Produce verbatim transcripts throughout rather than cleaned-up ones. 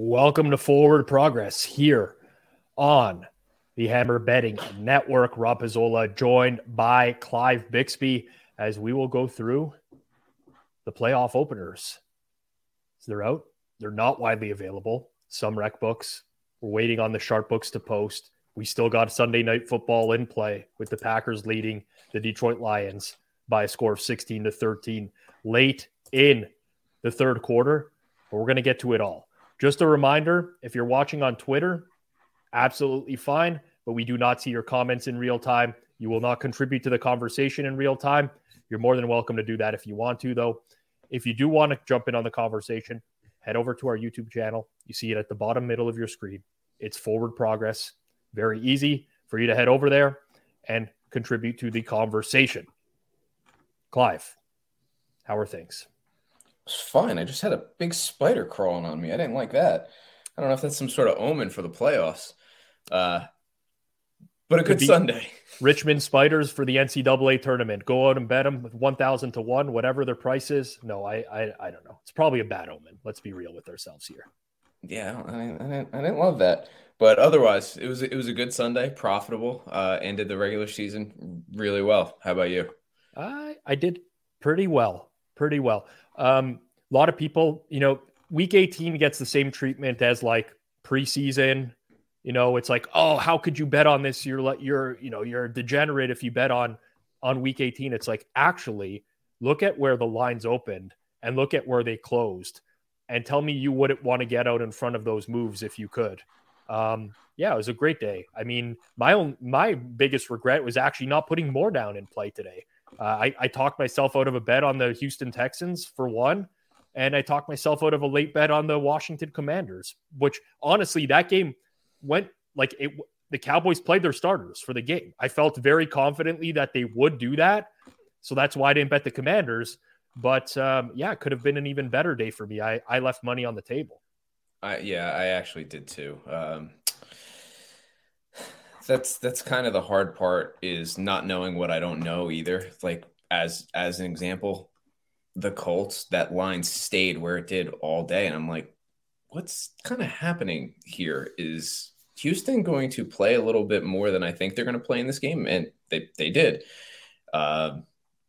Welcome to Forward Progress here on the Hammer Betting Network. Rob Pizzola joined by Clive Bixby as we will go through the playoff openers. So they're out. They're not widely available. Some rec books. We're waiting on the sharp books to post. We still got Sunday night football in play with the Packers leading the Detroit Lions by a score of sixteen to thirteen late in the third quarter. But we're going to get to it all. Just a reminder, if you're watching on Twitter, absolutely fine, but we do not see your comments in real time. You will not contribute to the conversation in real time. You're more than welcome to do that if you want to, though. If you do want to jump in on the conversation, head over to our YouTube channel. You see it at the bottom middle of your screen. It's Forward Progress. Very easy for you to head over there and contribute to the conversation. Clive, how are things? It's fine. I just had a big spider crawling on me. I didn't like that. I don't know if that's some sort of omen for the playoffs. Uh, but a good Sunday. Richmond Spiders for the N C double A tournament. Go out and bet them with one thousand to one, whatever their price is. No, I, I I don't know. It's probably a bad omen. Let's be real with ourselves here. Yeah, I, I, didn't, I didn't love that. But otherwise, it was it was a good Sunday, profitable, uh, ended the regular season really well. How about you? I I did pretty well, pretty well. Um, a lot of people, you know, week eighteen gets the same treatment as like preseason. You know, it's like, oh, how could you bet on this? You're like, you're, you know, you're a degenerate if you bet on on week eighteen. It's like, actually, look at where the lines opened and look at where they closed, and tell me you wouldn't want to get out in front of those moves if you could. Um, yeah, it was a great day. I mean, my own my biggest regret was actually not putting more down in play today. Uh, I, I talked myself out of a bet on the Houston Texans for one, and I talked myself out of a late bet on the Washington Commanders, which honestly, that game went like it. The Cowboys played their starters for the game. I felt very confidently that they would do that. So that's why I didn't bet the Commanders. But um, yeah, it could have been an even better day for me. I, I left money on the table. I, yeah, I actually did too. Um, That's that's kind of the hard part, is not knowing what I don't know either. Like as as an example, the Colts, that line stayed where it did all day, and I'm like, what's kind of happening here? Is Houston going to play a little bit more than I think they're going to play in this game? And they they did. Uh,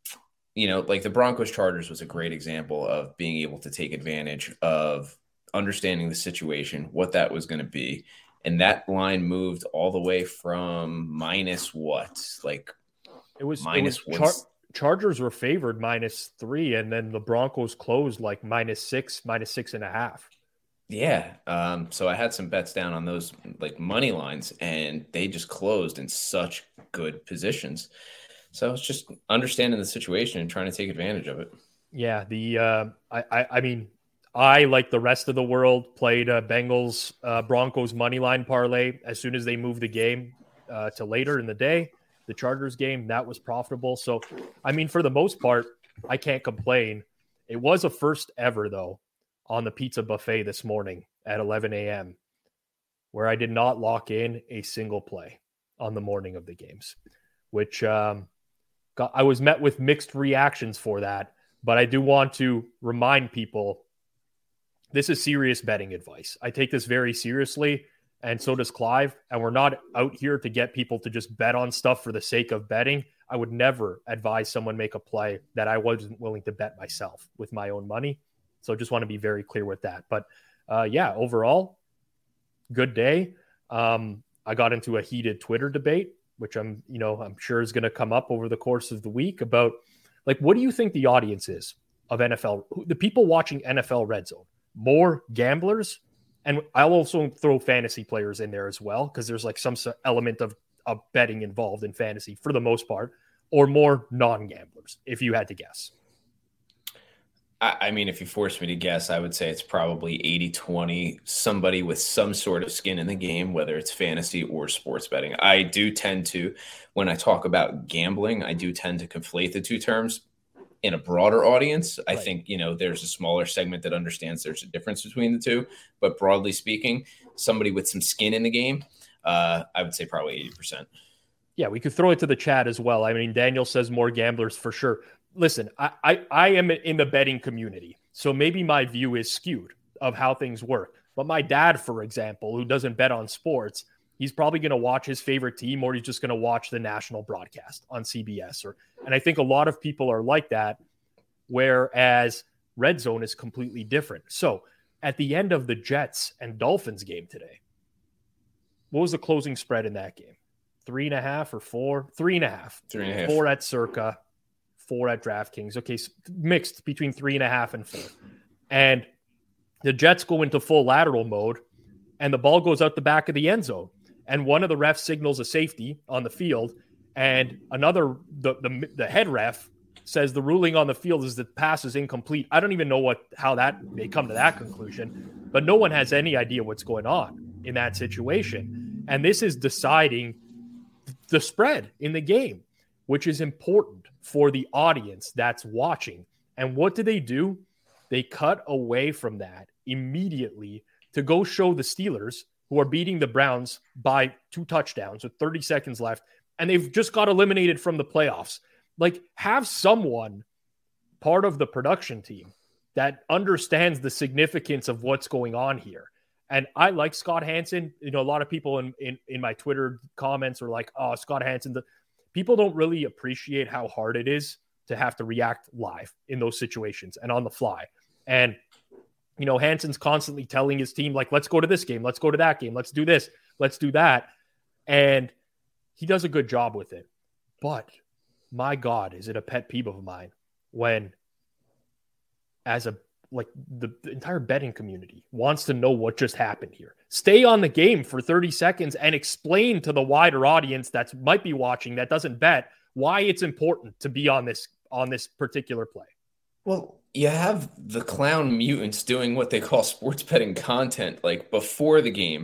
you know, like the Broncos Chargers was a great example of being able to take advantage of understanding the situation, what that was going to be. And that line moved all the way from minus what? Like it was minus it was Char- Chargers were favored minus three, and then the Broncos closed like minus six, minus six and a half. Yeah. Um, so I had some bets down on those like money lines, and they just closed in such good positions. So it's just understanding the situation and trying to take advantage of it. Yeah. The uh, I, I I mean. I, like the rest of the world, played a Bengals uh, Broncos money line parlay as soon as they moved the game uh, to later in the day. The Chargers game, that was profitable. So, I mean, for the most part, I can't complain. It was a first ever, though, on the pizza buffet this morning at eleven a.m., where I did not lock in a single play on the morning of the games, which um, got, I was met with mixed reactions for that. But I do want to remind people, this is serious betting advice. I take this very seriously, and so does Clive. And we're not out here to get people to just bet on stuff for the sake of betting. I would never advise someone make a play that I wasn't willing to bet myself with my own money. So just want to be very clear with that. But uh, yeah, overall, good day. Um, I got into a heated Twitter debate, which I'm, you know, I'm sure is going to come up over the course of the week about, like, what do you think the audience is of N F L, the people watching N F L Red Zone? More gamblers, and I'll also throw fantasy players in there as well, because there's like some element of, of betting involved in fantasy for the most part, or more non-gamblers, if you had to guess. I, I mean, if you force me to guess, I would say it's probably eighty twenty, somebody with some sort of skin in the game, whether it's fantasy or sports betting. I do tend to, when I talk about gambling, I do tend to conflate the two terms. In a broader audience, I right. think, you know, there's a smaller segment that understands there's a difference between the two. But broadly speaking, somebody with some skin in the game, uh, I would say probably eighty percent. Yeah, we could throw it to the chat as well. I mean, Daniel says more gamblers for sure. Listen, I, I, I am in the betting community, so maybe my view is skewed of how things work. But my dad, for example, who doesn't bet on sports, he's probably going to watch his favorite team, or he's just going to watch the national broadcast on C B S. Or, and I think a lot of people are like that, whereas Red Zone is completely different. So at the end of the Jets and Dolphins game today, what was the closing spread in that game? Three and a half or four? Three and a half. Three and a half. Four at Circa, four at DraftKings. Okay, mixed between three and a half and four. And the Jets go into full lateral mode, and the ball goes out the back of the end zone. And one of the refs signals a safety on the field, and another, the, the, the head ref says the ruling on the field is that the pass is incomplete. I don't even know what how that they come to that conclusion, but no one has any idea what's going on in that situation. And this is deciding the spread in the game, which is important for the audience that's watching. And what do they do? They cut away from that immediately to go show the Steelers, who are beating the Browns by two touchdowns with thirty seconds left, and they've just got eliminated from the playoffs. Like, have someone part of the production team that understands the significance of what's going on here. And I like Scott Hanson. You know, a lot of people in, in, in my Twitter comments are like, oh, Scott Hanson. The, people don't really appreciate how hard it is to have to react live in those situations and on the fly. And, you know, Hanson's constantly telling his team, like, let's go to this game. Let's go to that game. Let's do this. Let's do that. And he does a good job with it. But my God, is it a pet peeve of mine when, as a, like the, the entire betting community wants to know what just happened here. Stay on the game for thirty seconds and explain to the wider audience that might be watching that doesn't bet why it's important to be on this, on this particular play. Well, you have the clown mutants doing what they call sports betting content, like before the game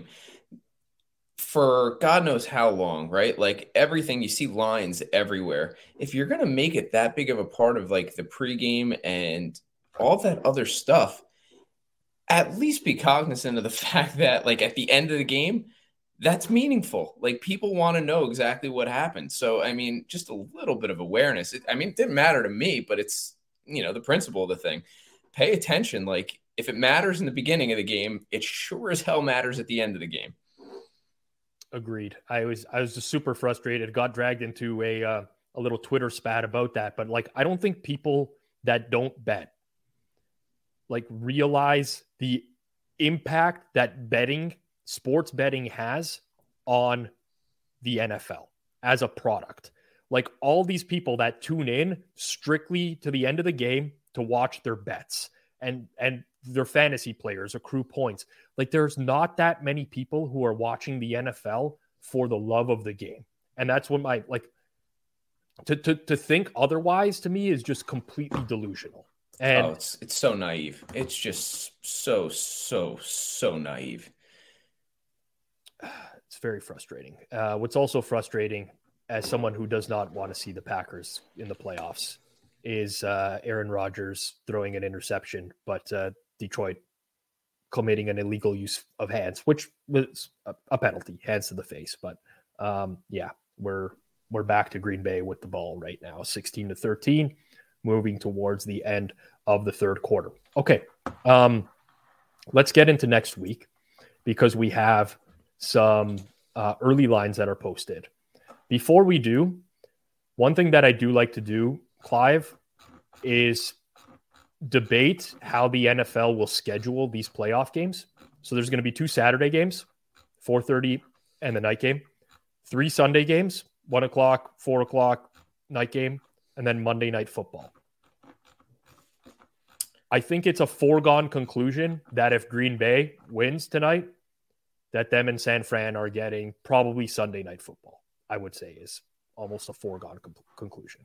for God knows how long, right? Like everything, you see lines everywhere. If you're going to make it that big of a part of like the pregame and all that other stuff, at least be cognizant of the fact that like at the end of the game, that's meaningful. Like people want to know exactly what happened. So, I mean, just a little bit of awareness. It, I mean, it didn't matter to me, but it's, you know, the principle of the thing. Pay attention. Like if it matters in the beginning of the game, it sure as hell matters at the end of the game. Agreed. I was I was just super frustrated. Got dragged into a uh, a little Twitter spat about that. But like, I don't think people that don't bet like realize the impact that betting, sports betting has on the N F L as a product. Like all these people that tune in strictly to the end of the game to watch their bets and and their fantasy players accrue points. Like there's not that many people who are watching the N F L for the love of the game. And that's what my, like, to to to think otherwise to me is just completely delusional. And oh, it's it's so naive. It's just so, so, so naive. It's very frustrating. Uh, what's also frustrating as someone who does not want to see the Packers in the playoffs is uh, Aaron Rodgers throwing an interception, but uh, Detroit committing an illegal use of hands, which was a, a penalty, hands to the face. But um, yeah, we're we're back to Green Bay with the ball right now, sixteen to thirteen, moving towards the end of the third quarter. Okay, um, let's get into next week because we have some uh, early lines that are posted. Before we do, one thing that I do like to do, Clive, is debate how the N F L will schedule these playoff games. So there's going to be two Saturday games, four thirty and the night game, three Sunday games, one o'clock, four o'clock, night game, and then Monday Night Football. I think it's a foregone conclusion that if Green Bay wins tonight, that them and San Fran are getting probably Sunday Night Football, I would say is almost a foregone com- conclusion.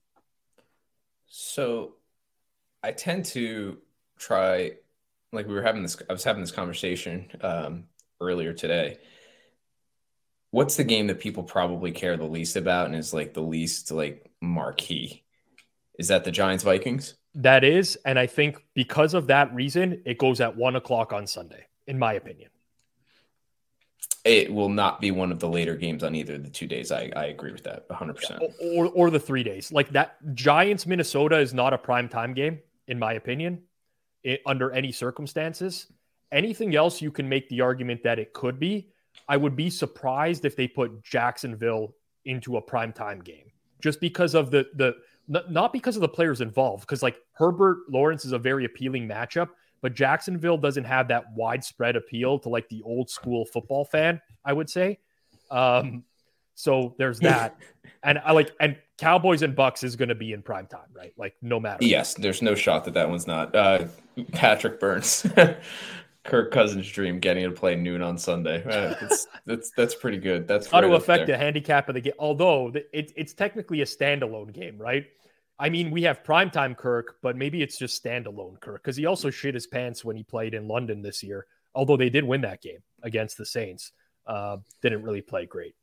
So I tend to try, like we were having this, I was having this conversation um, earlier today. What's the game that people probably care the least about and is like the least like marquee? Is that the Giants Vikings? That is. And I think because of that reason, it goes at one o'clock on Sunday, in my opinion. It will not be one of the later games on either of the two days. I, I agree with that one hundred percent. Or, or the three days. Like that Giants Minnesota is not a prime time game, in my opinion, it, under any circumstances. anything else, you can make the argument that it could be. I would be surprised if they put Jacksonville into a primetime game, just because of the, the not because of the players involved, because like Herbert Lawrence is a very appealing matchup, but Jacksonville doesn't have that widespread appeal to like the old school football fan, I would say. Um, so there's that. and I like, and Cowboys and Bucks is going to be in primetime, right? Like no matter. Yes. What. There's no shot that that one's not. Uh, Patrick Burns. Kirk Cousins' dream, getting to play noon on Sunday. Uh, that's that's that's pretty good. That's got to affect the handicap of the game. Although it, it's technically a standalone game, right? I mean, we have primetime Kirk, but maybe it's just standalone Kirk because he also shit his pants when he played in London this year. Although they did win that game against the Saints, uh, didn't really play great.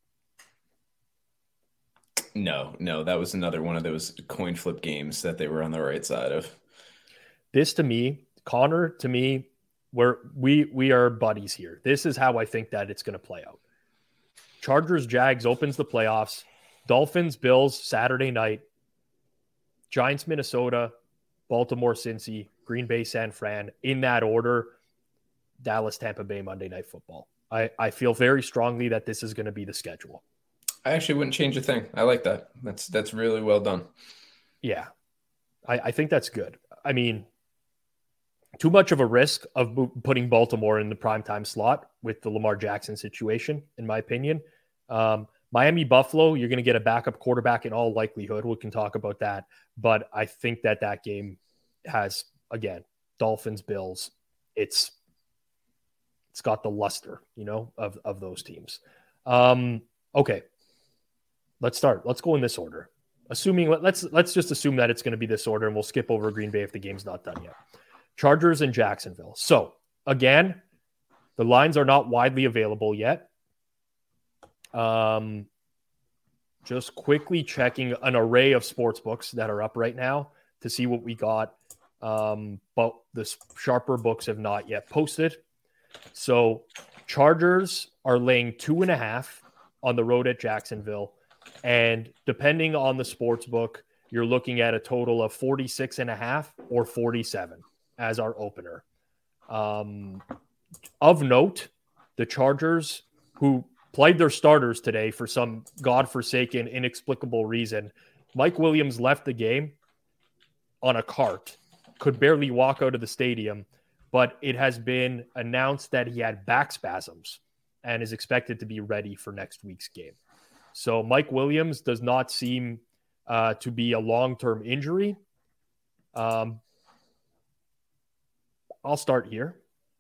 No, no, that was another one of those coin flip games that they were on the right side of. This to me, Connor, to me. We're, we we are buddies here. This is how I think that it's going to play out. Chargers, Jags opens the playoffs. Dolphins, Bills, Saturday night. Giants, Minnesota. Baltimore, Cincy. Green Bay, San Fran. In that order. Dallas, Tampa Bay, Monday Night Football. I, I feel very strongly that this is going to be the schedule. I actually wouldn't change a thing. I like that. That's that's really well done. Yeah. I, I think that's good. I mean, too much of a risk of putting Baltimore in the primetime slot with the Lamar Jackson situation, in my opinion. Um, Miami, Buffalo, you're going to get a backup quarterback in all likelihood. We can talk about that. But I think that that game has, again, Dolphins, Bills. It's it's got the luster, you know, of, of those teams. Um, okay, let's start. Let's go in this order. Assuming let's let's just assume that it's going to be this order, and we'll skip over Green Bay if the game's not done yet. Chargers and Jacksonville. So, again, the lines are not widely available yet. Um, just quickly checking an array of sports books that are up right now to see what we got. Um, but the sharper books have not yet posted. So, Chargers are laying two and a half on the road at Jacksonville. And depending on the sports book, you're looking at a total of forty-six and a half or forty-seven. As our opener. Um, of note, the Chargers, who played their starters today for some godforsaken, inexplicable reason, Mike Williams left the game on a cart, could barely walk out of the stadium, but it has been announced that he had back spasms and is expected to be ready for next week's game. So Mike Williams does not seem uh, to be a long-term injury. Um, I'll start here.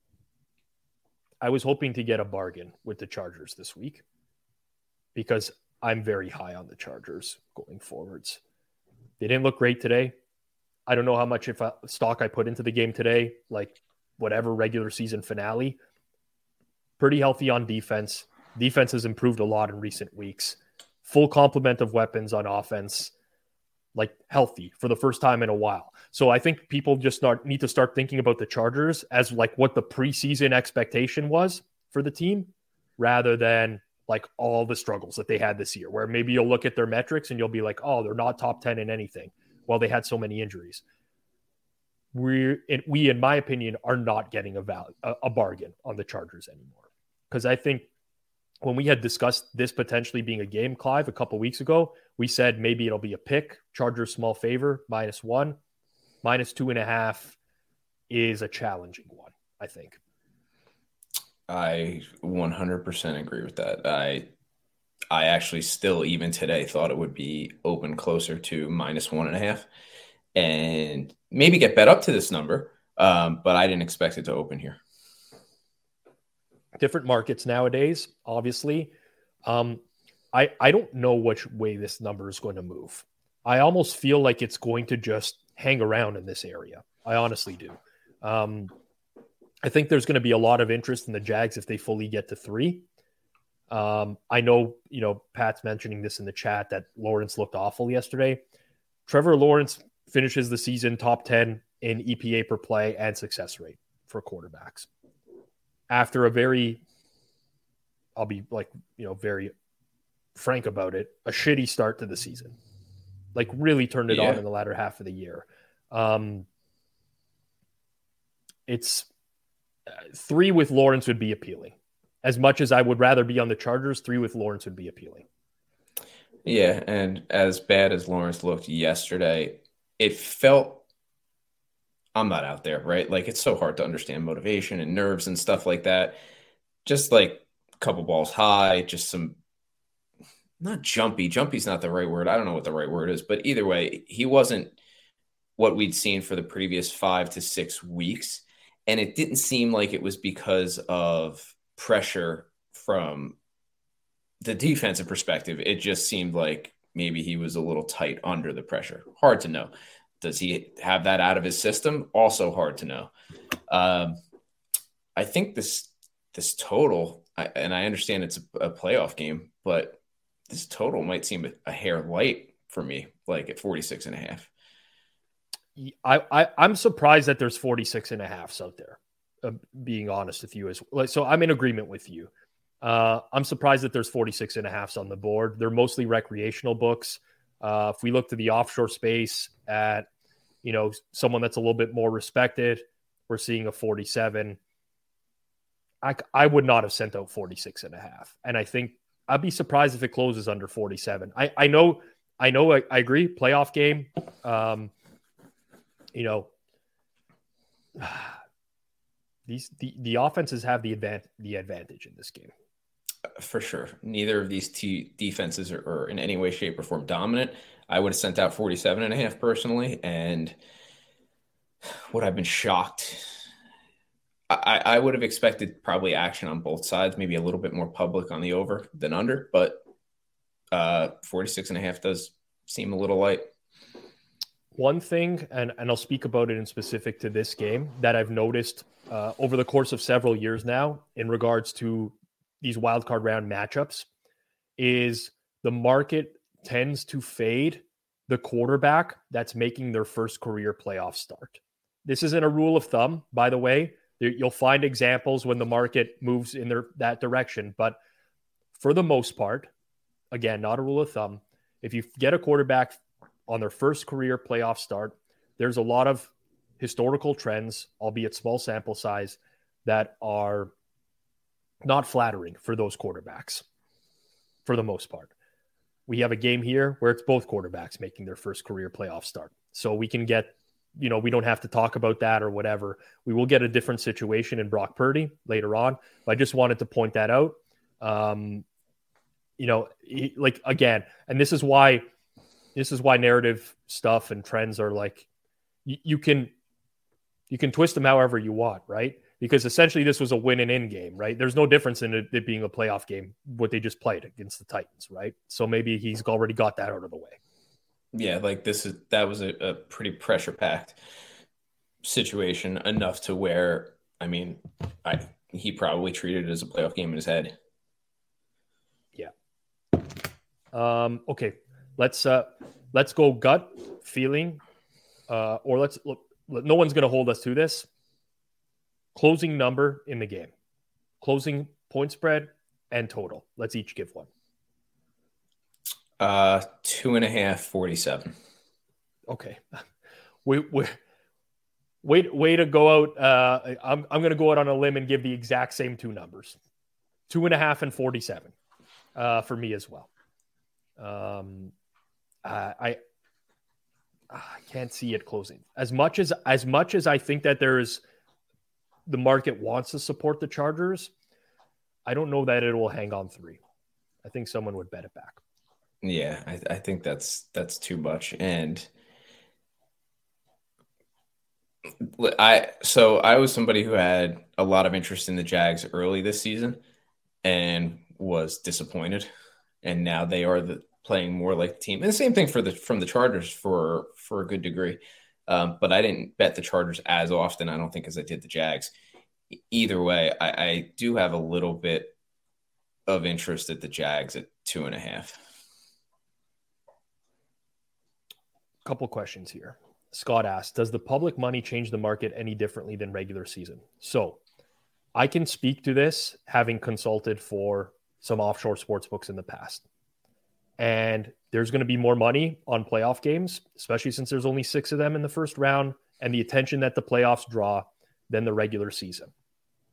I was hoping to get a bargain with the Chargers this week because I'm very high on the Chargers going forwards. They didn't look great today. I don't know how much if I, stock I put into the game today, like whatever regular season finale. Pretty healthy on defense. Defense has improved a lot in recent weeks. Full complement of weapons on offense. Like healthy for the first time in a while. So I think people just start, need to start thinking about the Chargers as like what the preseason expectation was for the team rather than like all the struggles that they had this year, where maybe you'll look at their metrics and you'll be like, oh, they're not top ten in anything. Well, they had so many injuries. We're, we, in my opinion, are not getting a, value, a, a bargain on the Chargers anymore. Because I think when we had discussed this potentially being a game, Clive, a couple weeks ago, we said maybe it'll be a pick. Chargers small favor, minus one. Minus two and a half is a challenging one, I think. I one hundred percent agree with that. I I actually still, even today, thought it would be open closer to minus one and a half and maybe get bet up to this number, um, but I didn't expect it to open here. Different markets nowadays, obviously. Um, I, I don't know which way this number is going to move. I almost feel like it's going to just hang around in this area. I honestly do. Um, I think there's going to be a lot of interest in the Jags if they fully get to three. Um, I know, you know, Pat's mentioning this in the chat that Lawrence looked awful yesterday. Trevor Lawrence finishes the season top ten in E P A per play and success rate for quarterbacks. After a very, I'll be like, you know, very frank about it, a shitty start to the season. Like really turned it yeah. on in the latter half of the year. Um, it's, three with Lawrence would be appealing. As much as I would rather be on the Chargers, three with Lawrence would be appealing. Yeah, and as bad as Lawrence looked yesterday, it felt I'm not out there, right? Like it's so hard to understand motivation and nerves and stuff like that. Just like a couple balls high, just some not jumpy. Jumpy's not the right word. I don't know what the right word is, but either way, he wasn't what we'd seen for the previous five to six weeks. And it didn't seem like it was because of pressure from the defensive perspective. It just seemed like maybe he was a little tight under the pressure. Hard to know. Does he have that out of his system? Also hard to know. Um, I think this this total, I, and I understand it's a, a playoff game, but this total might seem a, a hair light for me, like at forty-six and a half. I, I, I'm surprised that there's forty-six and a halves out there, uh, being honest with you. As well. So I'm in agreement with you. Uh, I'm surprised that there's forty-six and a halves on the board. They're mostly recreational books. Uh, if we look to the offshore space at, you know, someone that's a little bit more respected, we're seeing a forty-seven. I, I would not have sent out forty-six and a half. And I think I'd be surprised if it closes under forty-seven. I, I know, I know, I, I agree. Playoff game. Um, you know, these, the, the offenses have the advan- the advantage in this game. For sure. Neither of these two defenses are, are in any way, shape, or form dominant. I would have sent out forty-seven and a half personally. And would I've been shocked. I, I would have expected probably action on both sides, maybe a little bit more public on the over than under, but uh, forty-six and a half does seem a little light. One thing, and, and I'll speak about it in specific to this game, that I've noticed uh, over the course of several years now in regards to these wildcard round matchups is the market tends to fade the quarterback that's making their first career playoff start. This isn't a rule of thumb, by the way. You'll find examples when the market moves in their, that direction. But for the most part, again, not a rule of thumb, if you get a quarterback on their first career playoff start, there's a lot of historical trends, albeit small sample size, that are not flattering for those quarterbacks for the most part. We have a game here where it's both quarterbacks making their first career playoff start. So we can get, you know, we don't have to talk about that or whatever. We will get a different situation in Brock Purdy later on. But I just wanted to point that out. Um, you know, he, like, again, and this is why, this is why narrative stuff and trends are like, you, you can, you can twist them however you want, right? Because essentially this was a win and in game, right? There's no difference in it, it being a playoff game, what they just played against the Titans, right? So maybe he's already got that out of the way. Yeah, like this is that was a, a pretty pressure packed situation, enough to where, I mean, I he probably treated it as a playoff game in his head. Yeah. Um, okay, let's uh, let's go gut feeling, uh, or let's look. No one's going to hold us to this. Closing number in the game, closing point spread and total. Let's each give one. Uh, two and a half, forty-seven. Okay. We, we, way, way to go out. Uh, I'm, I'm going to go out on a limb and give the exact same two numbers. Two and a half and forty-seven uh, for me as well. Um, uh, I, I can't see it closing. As much as, as much as I think that there is, the market wants to support the Chargers, I don't know that it will hang on three. I think someone would bet it back. Yeah, I, I think that's that's too much. And I so I was somebody who had a lot of interest in the Jags early this season and was disappointed. And now they are the, playing more like the team. And the same thing for the from the Chargers for for a good degree. Um, but I didn't bet the Chargers as often, I don't think, as I did the Jags. Either way, I, I do have a little bit of interest at the Jags at two and a half. Couple questions here. Scott asked, does the public money change the market any differently than regular season? So I can speak to this having consulted for some offshore sports books in the past. And there's going to be more money on playoff games, especially since there's only six of them in the first round, and the attention that the playoffs draw than the regular season.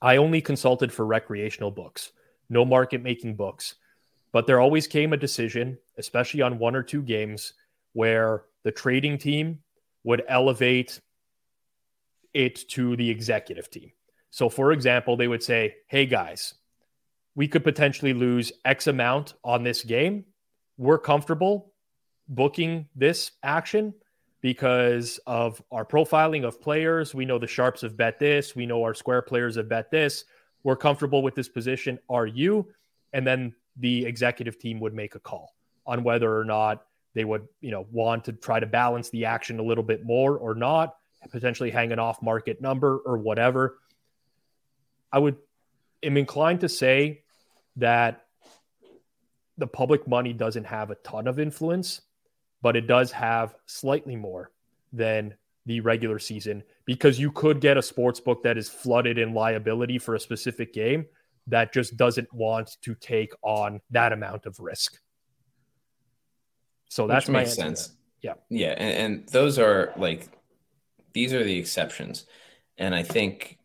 I only consulted for recreational books, no market making books. But there always came a decision, especially on one or two games, where the trading team would elevate it to the executive team. So, for example, they would say, hey, guys, we could potentially lose X amount on this game. We're comfortable booking this action because of our profiling of players. We know the sharps have bet this. We know our square players have bet this. We're comfortable with this position. Are you? And then the executive team would make a call on whether or not they would, you know, want to try to balance the action a little bit more or not, potentially hang an off market number or whatever. I would am inclined to say that the public money doesn't have a ton of influence, but it does have slightly more than the regular season, because you could get a sports book that is flooded in liability for a specific game that just doesn't want to take on that amount of risk. So that's Which my makes answer. sense. Yeah. Yeah. And, and those are like, these are the exceptions. And I think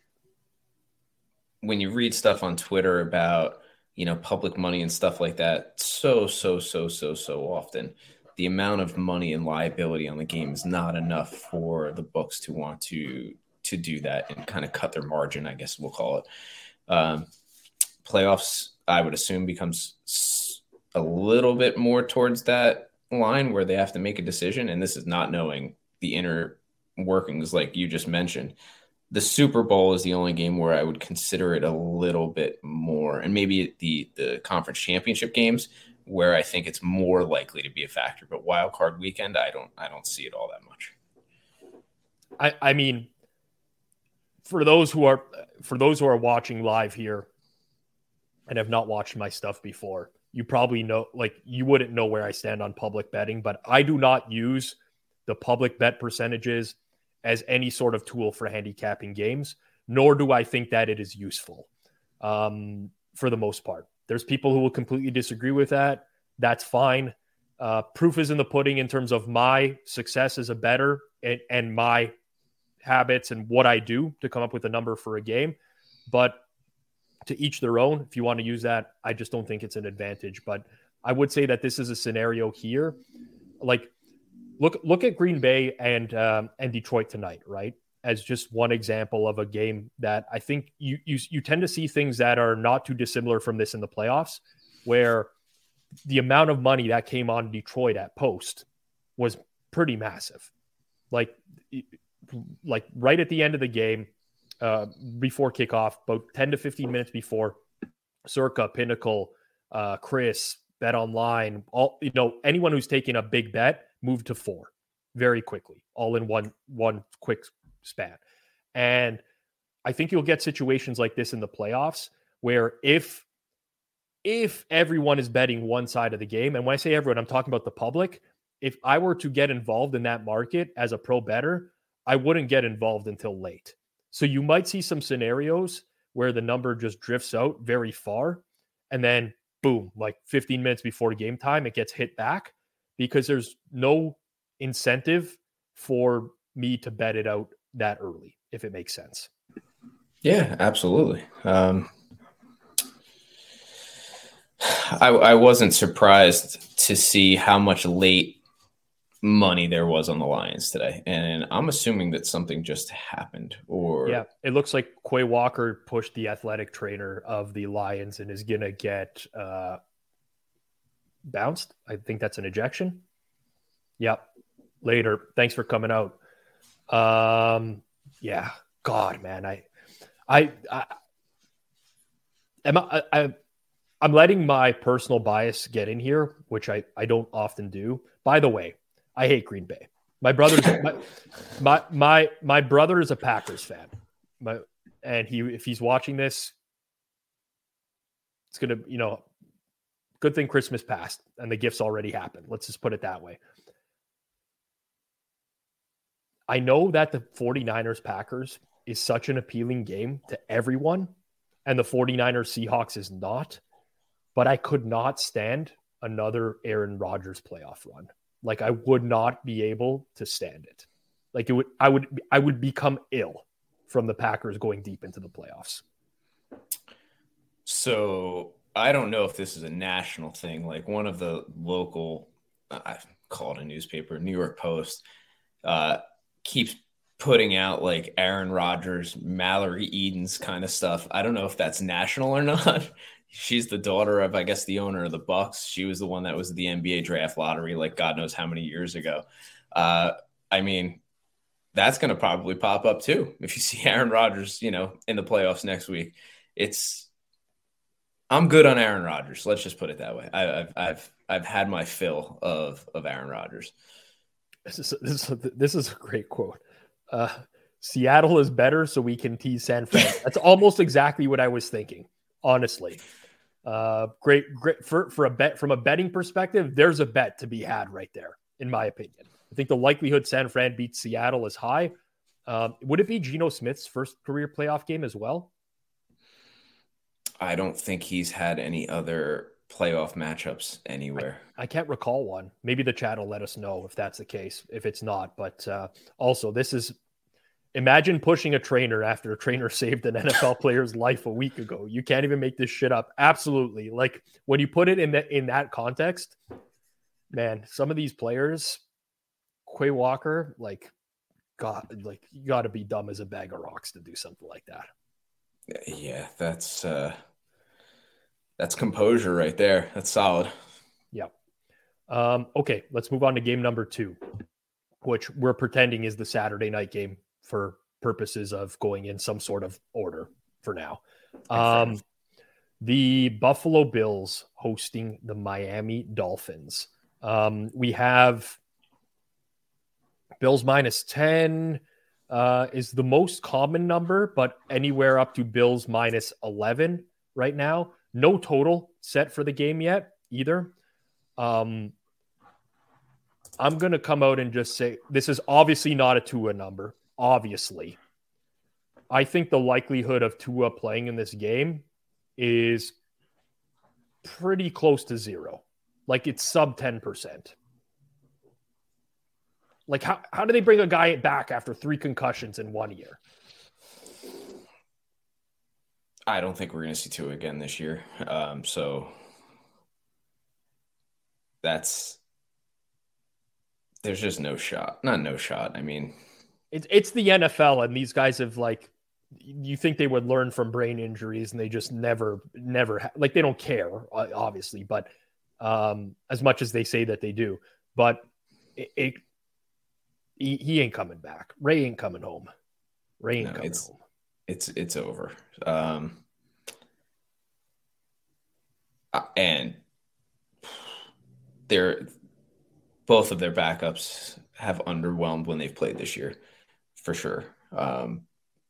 when you read stuff on Twitter about, you know, public money and stuff like that, so, so, so, so, so often, the amount of money and liability on the game is not enough for the books to want to, to do that and kind of cut their margin, I guess we'll call it. Um, playoffs, I would assume, becomes a little bit more towards that line where they have to make a decision. And this is not knowing the inner workings, like you just mentioned. The Super Bowl is the only game where I would consider it a little bit more, and maybe the the conference championship games where I think it's more likely to be a factor. But wild card weekend, I don't I don't see it all that much. I, I mean, for those who are for those who are watching live here and have not watched my stuff before, you probably know, like, you wouldn't know where I stand on public betting, but I do not use the public bet percentages as any sort of tool for handicapping games, nor do I think that it is useful um, for the most part. There's people who will completely disagree with that. That's fine. Uh, proof is in the pudding in terms of my success as a bettor and, and my habits and what I do to come up with a number for a game. But to each their own. If you want to use that, I just don't think it's an advantage. But I would say that this is a scenario here. Like, look look at Green Bay and um, and Detroit tonight, right? As just one example of a game that I think you you you tend to see things that are not too dissimilar from this in the playoffs, where the amount of money that came on Detroit at post was pretty massive. Like, like right at the end of the game, uh, before kickoff, about ten to fifteen minutes before, Circa, Pinnacle, uh, Chris, Bet Online, all, you know, anyone who's taking a big bet moved to four very quickly, all in one one quick span. And I think you'll get situations like this in the playoffs where if if everyone is betting one side of the game, and when I say everyone, I'm talking about the public, if I were to get involved in that market as a pro bettor, I wouldn't get involved until late. So you might see some scenarios where the number just drifts out very far, and then boom, like fifteen minutes before game time, it gets hit back because there's no incentive for me to bet it out that early, if it makes sense. Yeah, absolutely. Um, I, I wasn't surprised to see how much late money there was on the Lions today, and I'm assuming that something just happened. Or yeah, it looks like Quay Walker pushed the athletic trainer of the Lions and is gonna get uh, bounced. I think that's an ejection. Yep. Later. Thanks for coming out. Um, yeah. God, man, I, I, I am I, I I'm letting my personal bias get in here, which I I don't often do. By the way, I hate Green Bay. My brother's my, my my my brother is a Packers fan. My, and he if he's watching this, it's gonna, you know, good thing Christmas passed and the gifts already happened. Let's just put it that way. I know that the 49ers Packers is such an appealing game to everyone, and the 49ers Seahawks is not, but I could not stand another Aaron Rodgers playoff run. Like, I would not be able to stand it. Like, it would, I would, I would become ill from the Packers going deep into the playoffs. So I don't know if this is a national thing. Like one of the local, I call it a newspaper, New York Post, uh, keeps putting out like Aaron Rodgers, Mallory Edens kind of stuff. I don't know if that's national or not. She's the daughter of, I guess, the owner of the Bucks. She was the one that was at the N B A draft lottery, like God knows how many years ago. Uh, I mean, that's going to probably pop up too if you see Aaron Rodgers, you know, in the playoffs next week. It's I'm good on Aaron Rodgers. Let's just put it that way. I, I've I've I've had my fill of of Aaron Rodgers. This is this is, this is a great quote. Uh, Seattle is better, so we can tease San Fran. That's almost exactly what I was thinking, honestly. Uh, great, great for for a bet from a betting perspective. There's a bet to be had right there, in my opinion. I think the likelihood San Fran beats Seattle is high. Um, would it be Geno Smith's first career playoff game as well? I don't think he's had any other playoff matchups anywhere. I, I can't recall one. Maybe the chat will let us know if that's the case, if it's not. But uh, also, this is imagine pushing a trainer after a trainer saved an N F L player's life a week ago. You can't even make this shit up. Absolutely. Like when you put it in that in that context, man, some of these players, Quay Walker, like, God, like you got to be dumb as a bag of rocks to do something like that. Yeah, that's uh, that's composure right there. That's solid. Yeah. Um, okay, let's move on to game number two, which we're pretending is the Saturday night game for purposes of going in some sort of order for now. Um, the Buffalo Bills hosting the Miami Dolphins. Um, we have Bills minus ten uh, is the most common number, but anywhere up to Bills minus eleven right now. No total set for the game yet either. Um, I'm going to come out and just say this is obviously not a Tua number. Obviously. I think the likelihood of Tua playing in this game is pretty close to zero. Like it's sub ten percent. Like how, how do they bring a guy back after three concussions in one year? I don't think we're going to see Tua again this year. Um, so that's there's just no shot. Not no shot. I mean, it's it's the N F L, and these guys have like you think they would learn from brain injuries, and they just never, never ha- like they don't care, obviously, but um, as much as they say that they do, but it, it he, he ain't coming back. Ray ain't coming home. Ray ain't no, coming it's, home. It's it's over. Um, and they're both of their backups have underwhelmed when they've played this year, for sure. Um,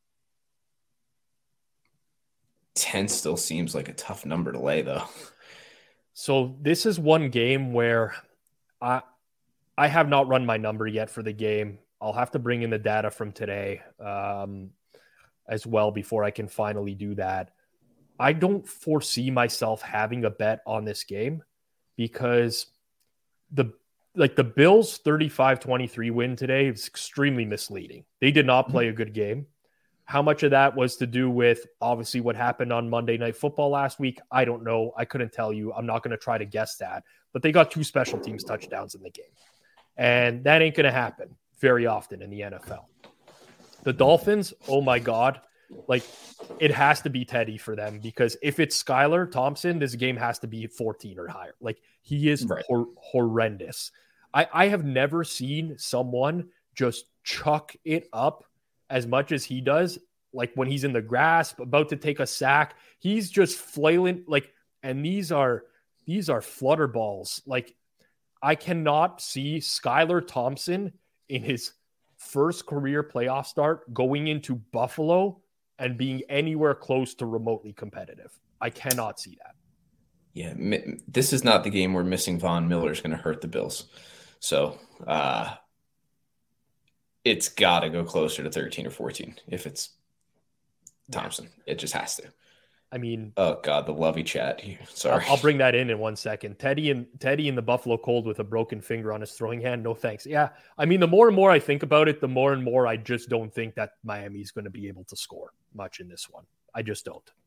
ten still seems like a tough number to lay, though. So this is one game where I I have not run my number yet for the game. I'll have to bring in the data from today. Um, as well before I can finally do that. I don't foresee myself having a bet on this game because the like the Bills thirty-five twenty-three win today is extremely misleading. They did not play a good game. How much of that was to do with obviously what happened on Monday Night Football last week? I don't know. I couldn't tell you. I'm not going to try to guess that. But they got two special teams touchdowns in the game. And that ain't going to happen very often in the N F L. The Dolphins, oh my God, like it has to be Teddy for them because if it's Skylar Thompson, this game has to be fourteen or higher. Like he is right. hor- horrendous. I, I have never seen someone just chuck it up as much as he does. Like when he's in the grasp, about to take a sack, he's just flailing. Like, and these are these are flutter balls. Like I cannot see Skylar Thompson in his first career playoff start going into Buffalo and being anywhere close to remotely competitive. I cannot see that. Yeah, this is not the game where missing Von Miller is going to hurt the Bills. So uh, it's got to go closer to thirteen or fourteen if it's Thompson. Yeah. It just has to. I mean, oh God, the lovey chat here. Sorry, I'll, I'll bring that in in one second. Teddy and Teddy in the Buffalo Cold with a broken finger on his throwing hand. No thanks. Yeah, I mean, the more and more I think about it, the more and more I just don't think that Miami is going to be able to score much in this one. I just don't.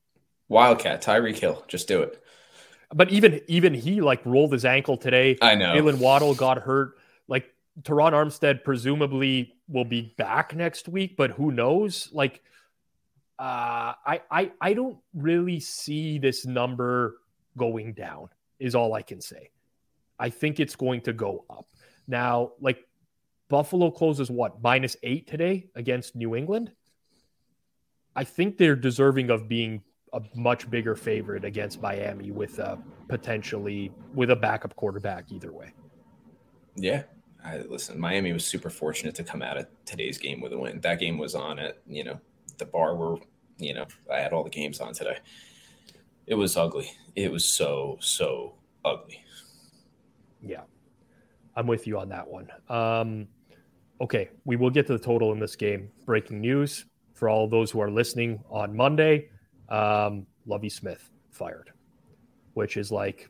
Wildcat, Tyreek Hill, just do it. But even even he like rolled his ankle today. I know. Jalen Waddle got hurt. Like Teron Armstead presumably will be back next week, but who knows? Like, uh, I I I don't really see this number going down. Is all I can say. I think it's going to go up. Now, like Buffalo closes what minus eight today against New England. I think they're deserving of being a much bigger favorite against Miami with a potentially with a backup quarterback either way. Yeah. I, listen, Miami was super fortunate to come out of today's game with a win. That game was on at, you know, the bar where, you know, I had all the games on today. It was ugly. It was so, so ugly. Yeah. I'm with you on that one. Um, okay. We will get to the total in this game. Breaking news for all those who are listening on Monday. Um, Lovie Smith fired, which is like,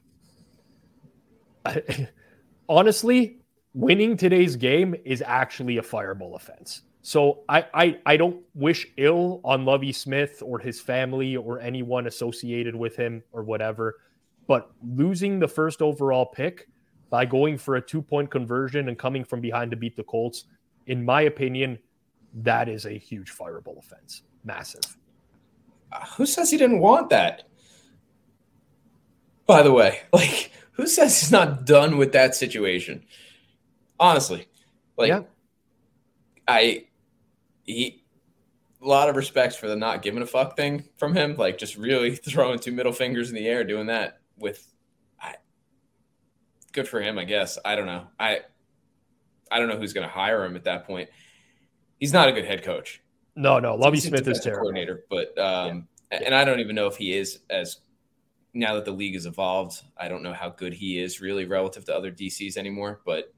honestly, winning today's game is actually a fireable offense. So I, I, I don't wish ill on Lovie Smith or his family or anyone associated with him or whatever, but losing the first overall pick by going for a two-point conversion and coming from behind to beat the Colts, in my opinion, that is a huge fireable offense. Massive. Uh, who says he didn't want that? By the way, like, who says he's not done with that situation? Honestly, like, yeah. I, he, a lot of respect for the not giving a fuck thing from him. Like, just really throwing two middle fingers in the air, doing that with, I, good for him, I guess. I don't know. I, I don't know who's going to hire him at that point. He's not a good head coach. No, no. Lovie Smith is terrible. Coordinator, but um, yeah. and I don't even know if he is as now that the league has evolved. I don't know how good he is really relative to other D Cs anymore. But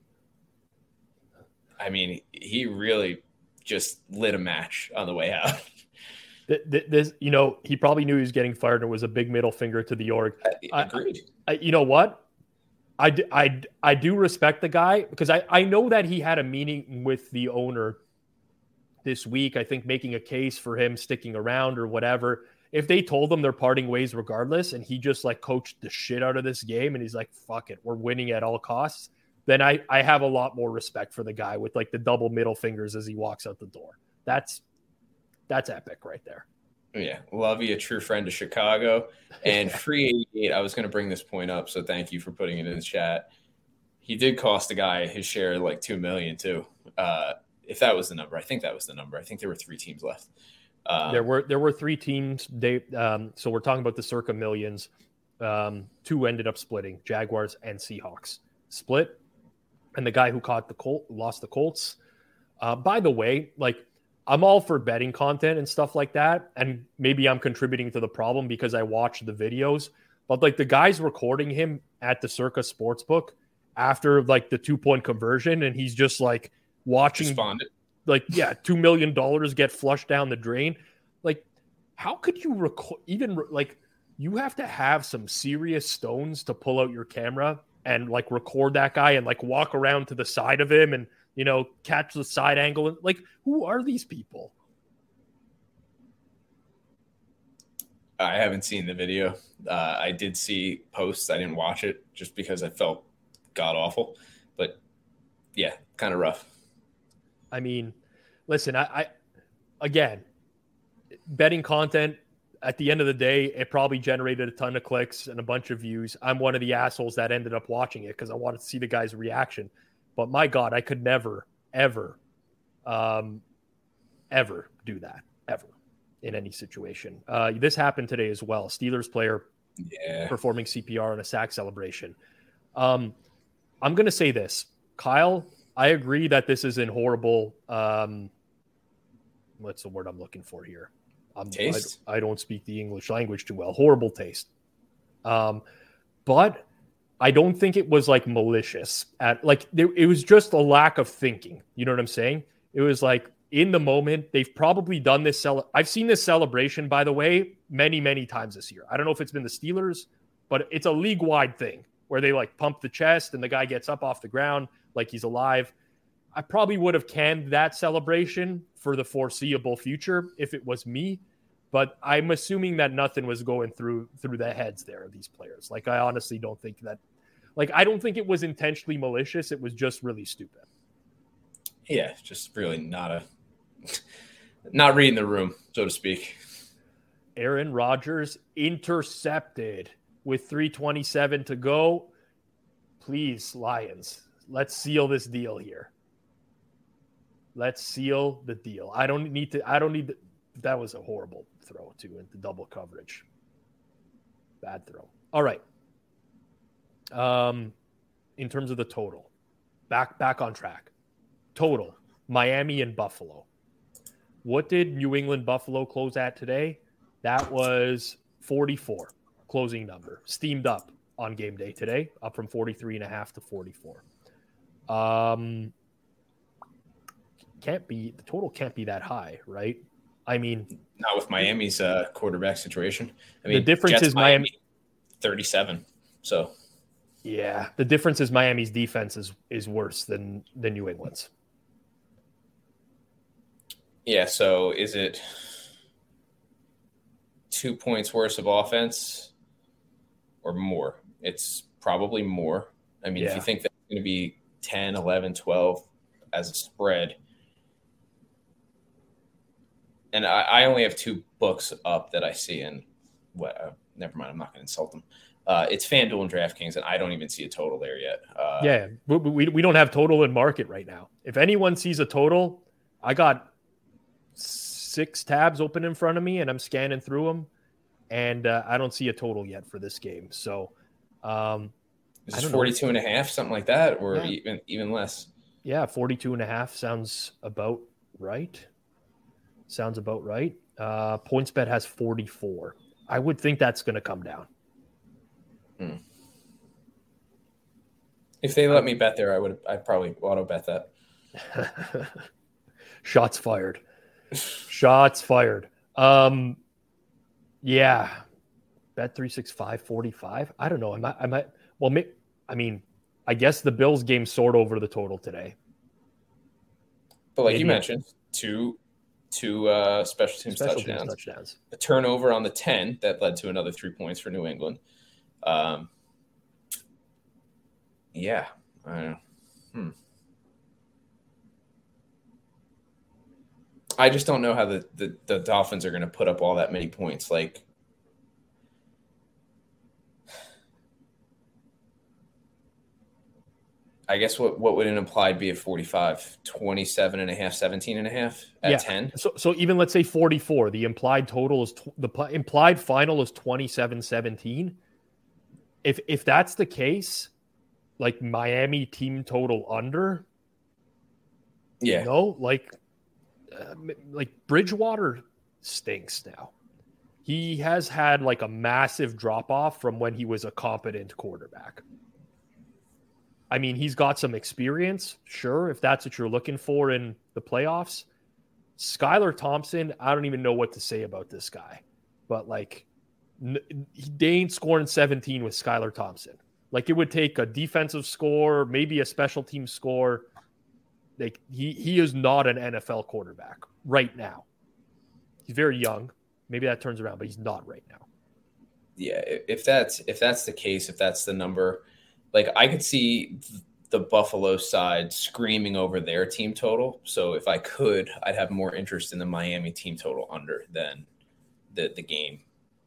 I mean, he really just lit a match on the way out. This, you know, he probably knew he was getting fired, and it was a big middle finger to the org. I, agreed. I, I, you know what? I, I, I do respect the guy because I, I know that he had a meeting with the owner this week, I think making a case for him sticking around or whatever. If they told him they're parting ways regardless, and he just like coached the shit out of this game and he's like, fuck it, we're winning at all costs, then I, I have a lot more respect for the guy with like the double middle fingers as he walks out the door. That's, that's epic right there. Yeah. Lovey, a true friend of Chicago, and free eighty-eight. I was going to bring this point up, so thank you for putting it in the chat. He did cost the guy his share like two million too. Uh, If that was the number, I think that was the number. I think there were three teams left. Um, there were there were three teams. They um, so we're talking about the circa millions. Um, two ended up splitting: Jaguars and Seahawks split, and the guy who caught the Colt lost the Colts. Uh, by the way, like I'm all for betting content and stuff like that, and maybe I'm contributing to the problem because I watched the videos. But like the guys recording him at the Circa Sportsbook after like the two point conversion, and he's just like. Watching Responded. like, yeah, two million dollars get flushed down the drain. Like, how could you record even re- like you have to have some serious stones to pull out your camera and like record that guy and like walk around to the side of him and, you know, catch the side angle. And like, who are these people? I haven't seen the video. Uh, I did see posts. I didn't watch it just because I felt god awful. But yeah, kind of rough. I mean, listen, I, I, again, betting content at the end of the day, it probably generated a ton of clicks and a bunch of views. I'm one of the assholes that ended up watching it because I wanted to see the guy's reaction. But my God, I could never, ever, um, ever do that, ever in any situation. Uh, this happened today as well. Steelers player yeah. performing C P R on a sack celebration. Um, I'm going to say this, Kyle, I agree that this is in horrible. Um, what's the word I'm looking for here? I'm, taste. I, I don't speak the English language too well. Horrible taste. Um, but I don't think it was like malicious. At like there, it was just a lack of thinking. You know what I'm saying? It was like in the moment. They've probably done this. Cel- I've seen this celebration, by the way, many many times this year. I don't know if it's been the Steelers, but it's a league wide thing where they like pump the chest and the guy gets up off the ground like he's alive. I probably would have canned that celebration for the foreseeable future if it was me. But I'm assuming that nothing was going through through the heads there of these players. Like, I honestly don't think that, like, I don't think it was intentionally malicious. It was just really stupid. Yeah, just really not a, not reading the room, so to speak. Aaron Rodgers intercepted with three twenty-seven to go. Please, Lions, let's seal this deal here. Let's seal the deal. I don't need to, I don't need to, that was a horrible throw too into double coverage. Bad throw. All right. Um, in terms of the total, back, back on track. Total, Miami and Buffalo. What did New England Buffalo close at today? That was forty-four, closing number. Steamed up on game day today, up from forty-three and a half to forty-four. Um, can't be, the total can't be that high, right? I mean, not with Miami's uh, quarterback situation. I mean, the difference Jets, is Miami, Miami thirty-seven. So, yeah, the difference is Miami's defense is is worse than than New England's. Yeah. So, is it two points worse of offense or more? It's probably more. I mean, yeah. If you think that's going to be ten, eleven, twelve as a spread. And I, I only have two books up that I see, and what? Uh, never mind. I'm not going to insult them. Uh, it's FanDuel and DraftKings, and I don't even see a total there yet. Uh, yeah, we, we we don't have total in market right now. If anyone sees a total, I got six tabs open in front of me, and I'm scanning through them, and uh, I don't see a total yet for this game. So, um, is this forty-two and a half, something like that, or yeah. even even less? Yeah, forty-two and a half sounds about right. Sounds about right. Uh, PointsBet has forty-four. I would think that's going to come down. Hmm. If they let me bet there, I would. I'd probably auto bet that. Shots fired. Shots fired. Um, yeah. Bet three sixty-five, forty-five. I don't know. I might. I might. Well, I mean, I guess the Bills game soared over the total today. But like Maybe. you mentioned, two. Two uh, special teams special touchdowns. Teams touchdowns, a turnover on the ten that led to another three points for New England. Um, yeah, I don't know. Hmm. I just don't know how the, the, the Dolphins are going to put up all that many points. Like, I guess what, what would an implied be at forty-five? twenty-seven and a half, seventeen and a half at yeah. ten? So so even let's say forty-four, the implied total is tw- the pl- implied final is twenty-seven seventeen. If if that's the case, like Miami team total under. Yeah. You know, like uh, like Bridgewater stinks now. He has had like a massive drop off from when he was a competent quarterback. I mean, he's got some experience, sure, if that's what you're looking for in the playoffs. Skylar Thompson, I don't even know what to say about this guy. But, like, n- they ain't scoring seventeen with Skylar Thompson. Like, it would take a defensive score, maybe a special team score. Like, he, he is not an N F L quarterback right now. He's very young. Maybe that turns around, but he's not right now. Yeah, if that's if that's the case, if that's the number – like, I could see the Buffalo side screaming over their team total. So if I could, I'd have more interest in the Miami team total under than the, the game.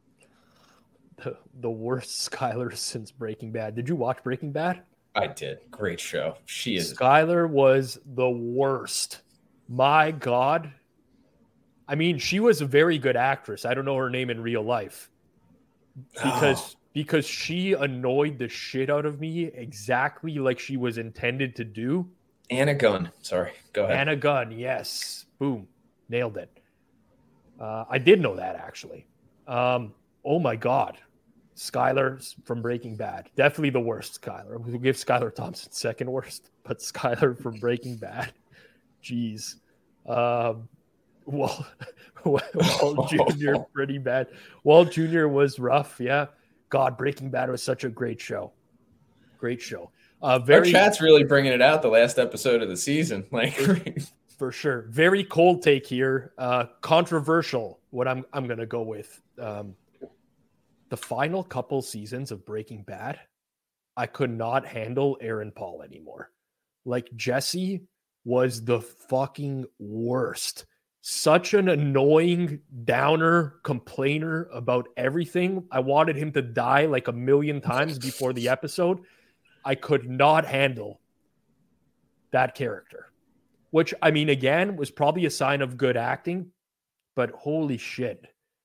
The, the worst Skylar since Breaking Bad. Did you watch Breaking Bad? I did. Great show. She is. Skylar was the worst. My God. I mean, she was a very good actress. I don't know her name in real life. Because... Oh. Because she annoyed the shit out of me exactly like she was intended to do. Anna Gunn. Sorry. Go ahead. Anna Gunn. Yes. Boom. Nailed it. Uh, I did know that, actually. Um, oh, my God. Skylar from Breaking Bad. Definitely the worst Skylar. We'll give Skylar Thompson second worst, but Skylar from Breaking Bad. Jeez. Um, well, Walt Junior pretty bad. Walt Junior was rough, yeah. God, Breaking Bad was such a great show. Great show. Uh, very, Our chat's really bringing it out the last episode of the season. Like, For sure. Very cold take here. Uh, controversial. What I'm I'm gonna go with. Um, the final couple seasons of Breaking Bad, I could not handle Aaron Paul anymore. Like Jesse was the fucking worst. Such an annoying downer, complainer about everything. I wanted him to die like a million times before the episode. I could not handle that character. Which, I mean, again, was probably a sign of good acting, but holy shit.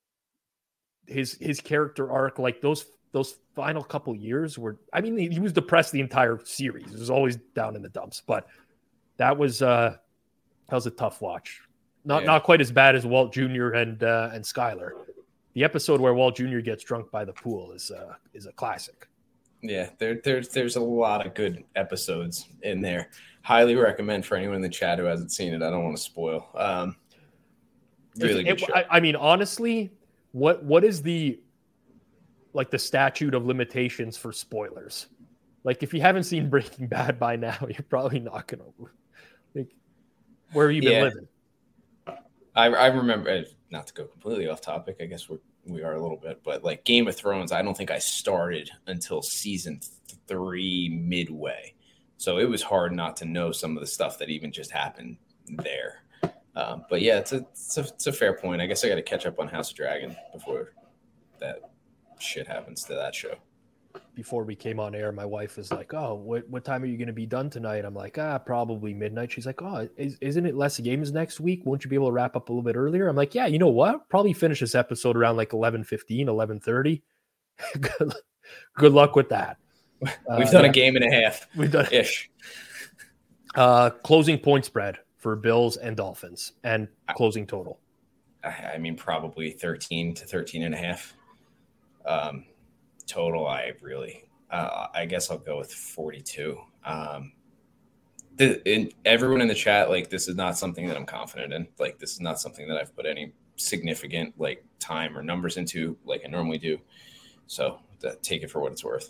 His his character arc, like those those final couple years were, I mean, he, he was depressed the entire series. It was always down in the dumps, but that was uh that was a tough watch. Not yeah. not quite as bad as Walt Junior and uh, and Skyler. The episode where Walt Junior gets drunk by the pool is uh, is a classic. Yeah, there, there's there's a lot of good episodes in there. Highly recommend for anyone in the chat who hasn't seen it. I don't want to spoil. Um, really good it, show. I, I mean, honestly, what what is the like the statute of limitations for spoilers? Like, if you haven't seen Breaking Bad by now, you're probably not gonna. Like, where have you been yeah. living? I I remember, not to go completely off topic. I guess we're we are a little bit, but like Game of Thrones, I don't think I started until season three midway. So it was hard not to know some of the stuff that even just happened there. Um, but yeah, it's a, it's a it's a fair point. I guess I got to catch up on House of Dragon before that shit happens to that show. Before we came on air, my wife was like, "Oh, what what time are you going to be done tonight?" I'm like, "Ah, probably midnight." She's like, "Oh, is, isn't it less games next week? Won't you be able to wrap up a little bit earlier?" I'm like, "Yeah, you know what? Probably finish this episode around like eleven fifteen, eleven thirty. good, good luck with that. We've uh, done yeah. a game and a half. We've done ish. Uh, closing point spread for Bills and Dolphins, and closing total. I mean, probably thirteen to thirteen and a half. Um, total, I really, uh, I guess I'll go with forty-two. Um, the, in, everyone in the chat, like, this is not something that I'm confident in. Like, this is not something that I've put any significant, like, time or numbers into like I normally do. So that, take it for what it's worth.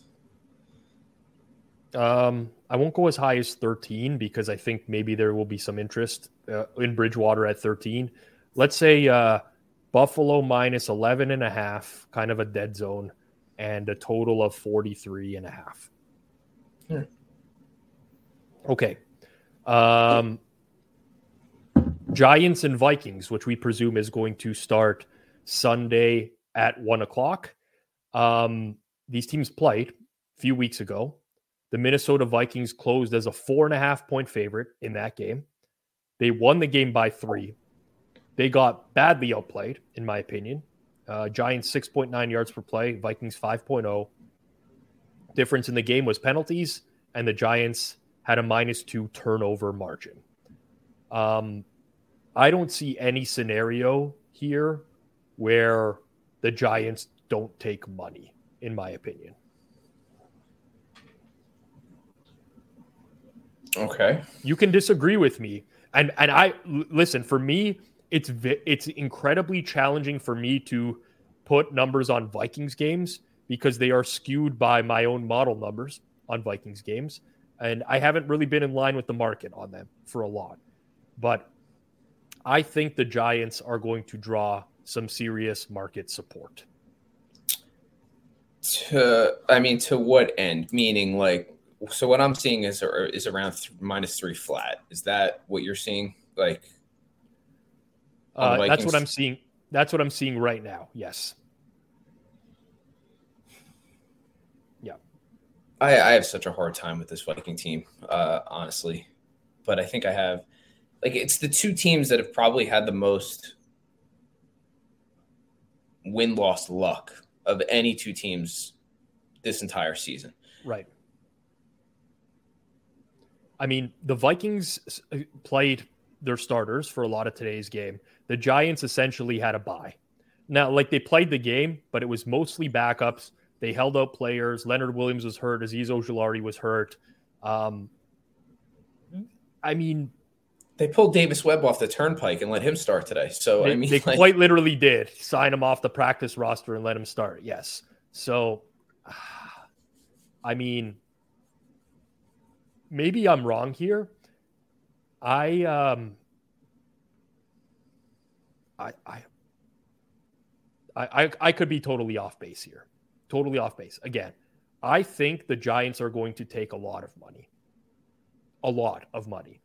Um, I won't go as high as thirteen because I think maybe there will be some interest uh, in Bridgewater at thirteen. Let's say uh, Buffalo minus eleven and a half, kind of a dead zone, and a total of forty-three and a half. Hmm. Okay. Um, Giants and Vikings, which we presume is going to start Sunday at one o'clock. Um, these teams played a few weeks ago. The Minnesota Vikings closed as a four and a half point favorite in that game. They won the game by three. They got badly outplayed, in my opinion. Uh, Giants six point nine yards per play, Vikings five point oh. Difference in the game was penalties, and the Giants had a minus two turnover margin. Um, I don't see any scenario here where the Giants don't take money, in my opinion. Okay. You can disagree with me. And and I listen, for me, it's it's incredibly challenging for me to put numbers on Vikings games because they are skewed by my own model numbers on Vikings games. And I haven't really been in line with the market on them for a lot. But I think the Giants are going to draw some serious market support. To, I mean, to what end? Meaning, like, so what I'm seeing is is around th- minus three flat. Is that what you're seeing? Like, uh, that's what I'm seeing. That's what I'm seeing right now. Yes. Yeah. I, I have such a hard time with this Viking team, uh, honestly. But I think I have, like, it's the two teams that have probably had the most win-loss luck of any two teams this entire season. Right. I mean, the Vikings played their starters for a lot of today's game. The Giants essentially had a bye. Now, like, they played the game, but it was mostly backups. They held out players. Leonard Williams was hurt. Azeez Ojulari was hurt. Um, I mean, they pulled Davis Webb off the turnpike and let him start today. So, they, I mean, they like... quite literally did sign him off the practice roster and let him start. Yes. So, I mean, maybe I'm wrong here. I um, I, I, I, I could be totally off base here. Totally off base. Again, I think the Giants are going to take a lot of money. A lot of money.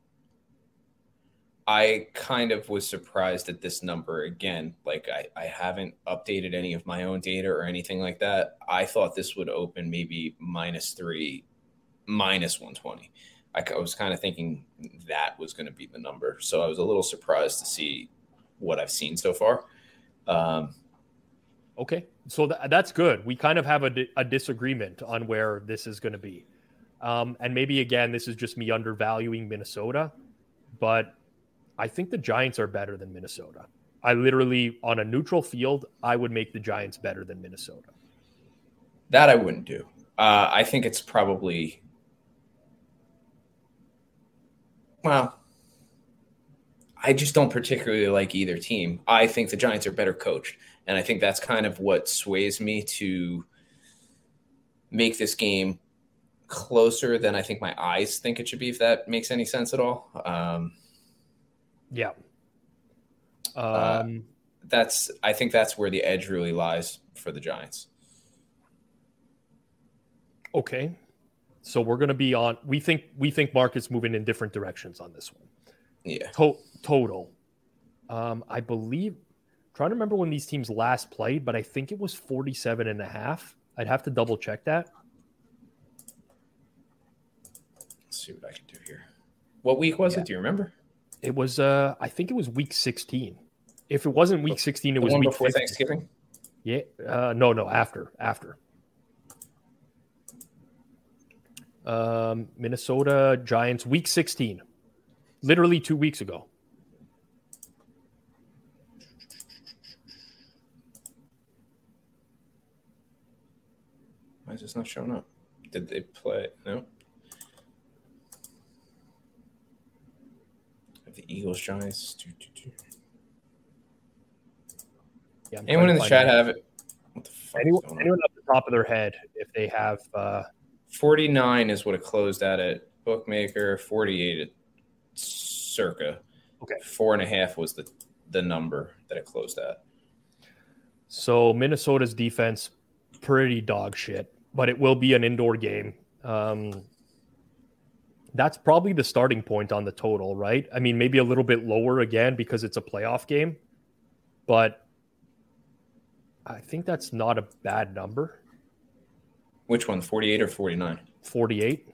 I kind of was surprised at this number again. Like I, I haven't updated any of my own data or anything like that. I thought this would open maybe minus three, minus one twenty. I, I was kind of thinking that was going to be the number. So I was a little surprised to see what I've seen so far. Um, okay. So th- that's good. We kind of have a, di- a disagreement on where this is going to be. Um, and maybe, again, this is just me undervaluing Minnesota, but I think the Giants are better than Minnesota. I literally, on a neutral field, I would make the Giants better than Minnesota. That I wouldn't do. Uh, I think it's probably, well, I just don't particularly like either team. I think the Giants are better coached, and I think that's kind of what sways me to make this game closer than I think my eyes think it should be, if that makes any sense at all. Um, yeah. Um, uh, that's, I think that's where the edge really lies for the Giants. Okay. So we're going to be on, we think, we think Market's moving in different directions on this one. Yeah. To- total. Um, I believe, I'm trying to remember when these teams last played, but I think it was forty-seven and a half. I'd have to double check that. Let's see what I can do here. What week was yeah. it? Do you remember? It was, uh, I think it was week sixteen. If it wasn't week sixteen, it the was one week before fifteen. Thanksgiving. Yeah. Uh, no, no, after, after. Um, Minnesota Giants, week sixteen. Literally two weeks ago. Why is this not showing up? Did they play? No. The Eagles, Giants. Doo, doo, doo. Yeah, anyone in the chat have it? What the fuck anyone, is going anyone on? up the top of their head, if they have uh, forty-nine is what it closed at at Bookmaker. forty-eight at Circa. Okay. Four and a half was the the number that it closed at. So Minnesota's defense, pretty dog shit, but it will be an indoor game. Um, that's probably the starting point on the total, right? I mean, maybe a little bit lower again because it's a playoff game, but I think that's not a bad number. Which one, forty-eight or forty-nine? forty-eight.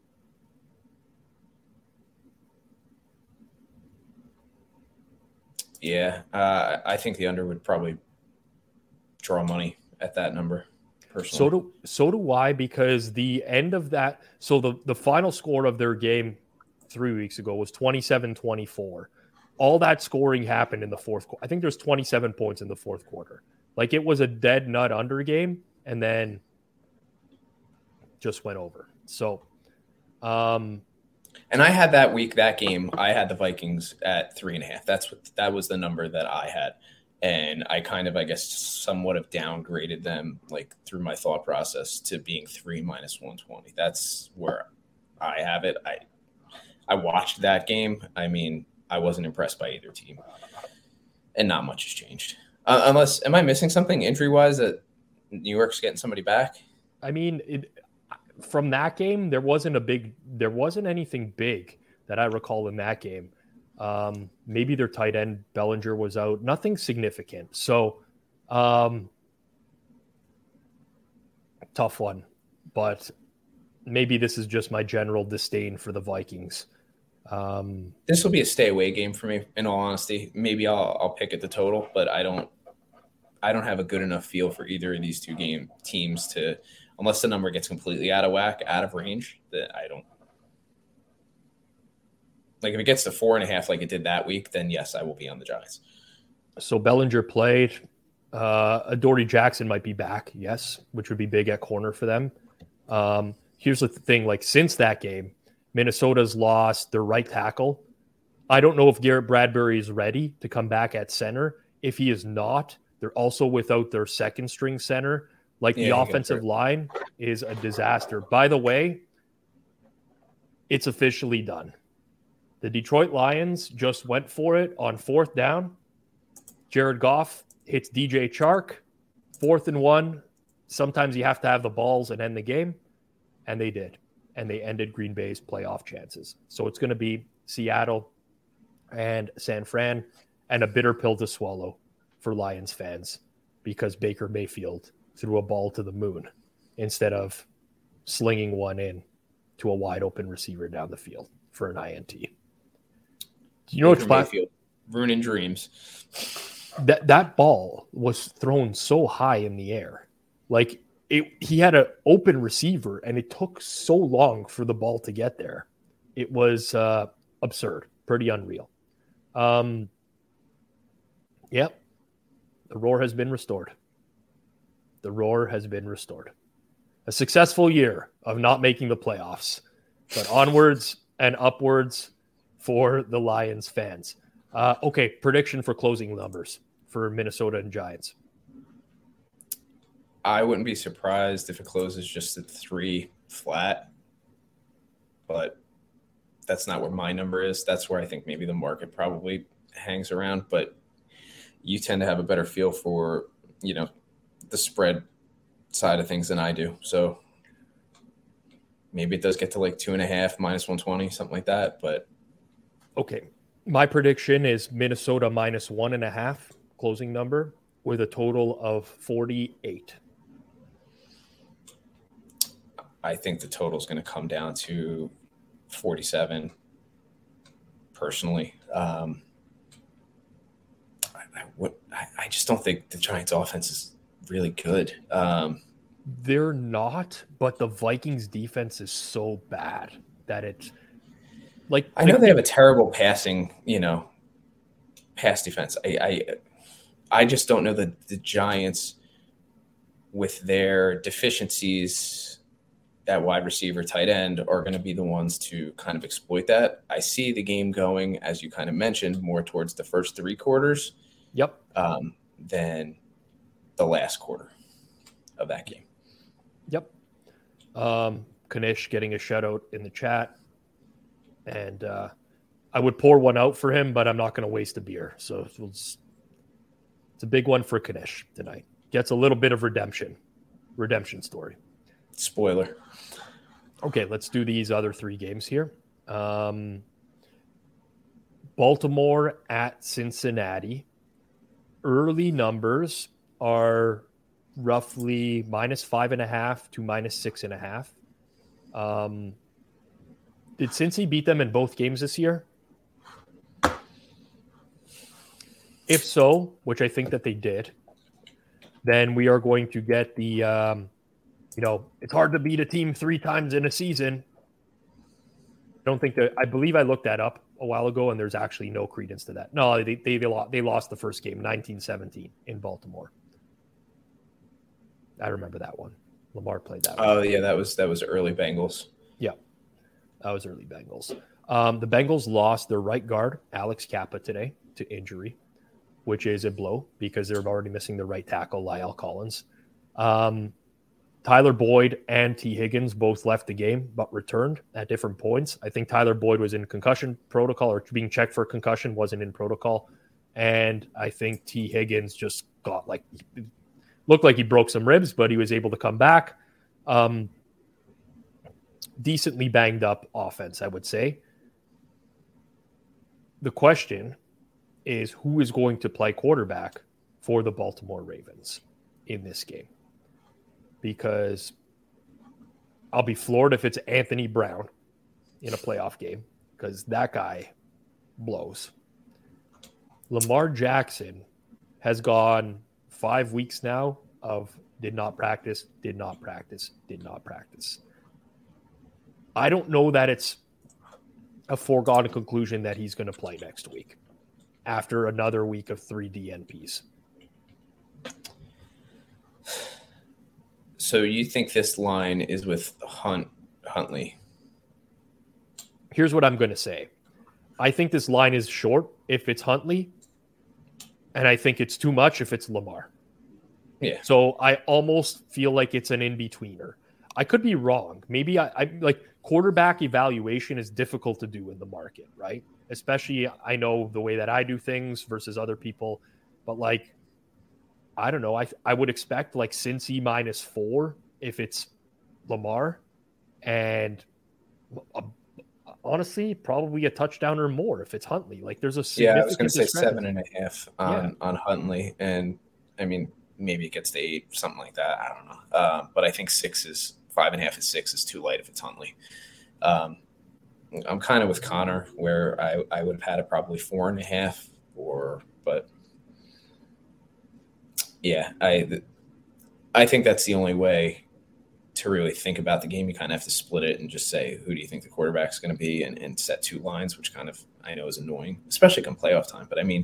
Yeah, uh, I think the under would probably draw money at that number. Personally. So do so do I, because the end of that, so the, the final score of their game three weeks ago was twenty-seven twenty-four. All that scoring happened in the fourth quarter. I think there's twenty-seven points in the fourth quarter. Like, it was a dead nut under game, and then just went over. So, um, and I had that week, that game, I had the Vikings at three and a half. That's what that was the number that I had. And I kind of, I guess, somewhat have downgraded them, like, through my thought process to being three minus one twenty. That's where I have it. I I watched that game. I mean, I wasn't impressed by either team, and not much has changed. Uh, unless, am I missing something injury wise that New York's getting somebody back? I mean, it, from that game, there wasn't a big, there wasn't anything big that I recall in that game. Um, maybe their tight end Bellinger was out. Nothing significant. So, um, tough one. But maybe this is just my general disdain for the Vikings. Um, this will be a stay away game for me. In all honesty, maybe I'll I'll pick at the total, but I don't I don't have a good enough feel for either of these two game teams to, unless the number gets completely out of whack, out of range, that I don't. Like, if it gets to four and a half like it did that week, then yes, I will be on the Giants. So Bellinger played. Uh, Adoree Jackson might be back, yes, which would be big at corner for them. Um, here's the thing, like, since that game, Minnesota's lost their right tackle. I don't know if Garrett Bradbury is ready to come back at center. If he is not, they're also without their second string center. Like, yeah, the offensive line is a disaster. By the way, it's officially done. The Detroit Lions just went for it on fourth down, Jared Goff hits D J Chark, fourth and one. Sometimes you have to have the balls and end the game, and they did. And they ended Green Bay's playoff chances. So it's going to be Seattle and San Fran, and a bitter pill to swallow for Lions fans because Baker Mayfield threw a ball to the moon instead of slinging one in to a wide open receiver down the field for an I N T. Do you know Baker what's Mayfield, ruining dreams? That that ball was thrown so high in the air. Like it, he had an open receiver, and it took so long for the ball to get there. It was uh, absurd, pretty unreal. Um, yep, the roar has been restored. The roar has been restored. A successful year of not making the playoffs, but onwards and upwards for the Lions fans. Uh, okay, prediction for closing numbers for Minnesota and Giants. I wouldn't be surprised if it closes just at three flat, but that's not where my number is. That's where I think maybe the market probably hangs around, but you tend to have a better feel for, you know, the spread side of things than I do. So maybe it does get to like two and a half, minus one twenty, something like that. But okay, my prediction is Minnesota minus one and a half closing number with a total of forty-eight. I think the total is going to come down to forty-seven personally. Um, I, I, what, I, I just don't think the Giants offense is really good. Um, They're not, but the Vikings defense is so bad that it's like, I know they have a terrible passing, you know, pass defense. I, I, I just don't know that the Giants, with their deficiencies at wide receiver, tight end, are going to be the ones to kind of exploit that. I see the game going, as you kind of mentioned, more towards the first three quarters. Yep. Um, than the last quarter of that game. Yep. Um, Kanish getting a shutout in the chat. And uh, I would pour one out for him, but I'm not going to waste a beer. So it's, it's a big one for Kanish tonight. Gets a little bit of redemption. Redemption story. Spoiler. Okay, let's do these other three games here. Um, Baltimore at Cincinnati. Early numbers are roughly minus five and a half to minus six and a half. Um, did Cincy beat them in both games this year? If so, which I think that they did, then we are going to get the, um, you know, it's hard to beat a team three times in a season. I don't think that, I believe I looked that up a while ago, and there's actually no credence to that. No, they they, they, lost, they lost the first game, nineteen seventeen in Baltimore. I remember that one. Lamar played that one. Oh, yeah, that was that was early Bengals. Yeah, that was early Bengals. Um, the Bengals lost their right guard, Alex Kappa, today to injury, which is a blow because they're already missing the right tackle, Lyle Collins. Um, Tyler Boyd and T. Higgins both left the game but returned at different points. I think Tyler Boyd was in concussion protocol or being checked for concussion, wasn't in protocol. And I think T. Higgins just got like, looked like he broke some ribs, but he was able to come back. Um, decently banged up offense, I would say. The question is who is going to play quarterback for the Baltimore Ravens in this game? Because I'll be floored if it's Anthony Brown in a playoff game because that guy blows. Lamar Jackson has gone five weeks now of did not practice, did not practice, did not practice. I don't know that it's a foregone conclusion that he's going to play next week after another week of three D N Ps. So you think this line is with Hunt Huntley? Here's what I'm going to say. I think this line is short if it's Huntley, and I think it's too much if it's Lamar. Yeah. So I almost feel like it's an in-betweener. I could be wrong. Maybe I, I like quarterback evaluation is difficult to do in the market, right? Especially I know the way that I do things versus other people. But like, I don't know. I I would expect like Cincy minus four if it's Lamar, and a, honestly, probably a touchdown or more if it's Huntley. Like, there's a Yeah, I was going significant to say discrepancy. seven and a half on, yeah. on Huntley. And I mean, maybe it gets to eight, something like that. I don't know. Um, but I think six is five and a half is six is too light if it's Huntley. Um, I'm kind of with Connor where I, I would have had it probably four and a half or, but yeah, I, I think that's the only way to really think about the game. You kind of have to split it and just say, who do you think the quarterback's going to be, and, and set two lines, which kind of I know is annoying, especially come playoff time. But I mean,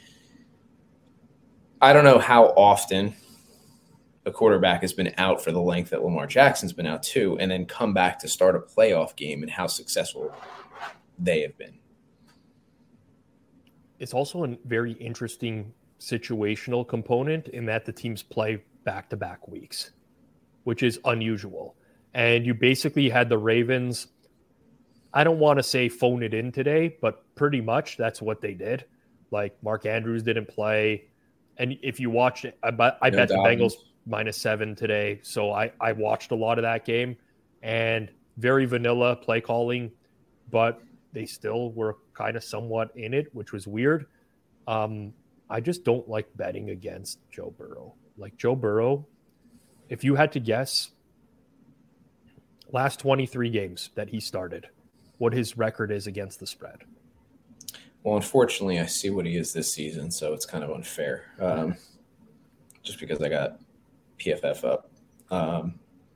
I don't know how often a quarterback has been out for the length that Lamar Jackson's been out too, and then come back to start a playoff game and how successful they have been. It's also a very interesting situational component in that the teams play back-to-back weeks, which is unusual. And you basically had the Ravens, I don't want to say phone it in today, but pretty much that's what they did. Like, Mark Andrews didn't play. And if you watched it, I bet, I no bet the Dobbins. Bengals minus seven today. So I, I watched a lot of that game, and very vanilla play calling, but they still were kind of somewhat in it, which was weird. Um, I just don't like betting against Joe Burrow. Like, Joe Burrow, if you had to guess, last twenty-three games that he started, what his record is against the spread. Well, unfortunately, I see what he is this season, so it's kind of unfair. Um, just because I got P F F up. Um,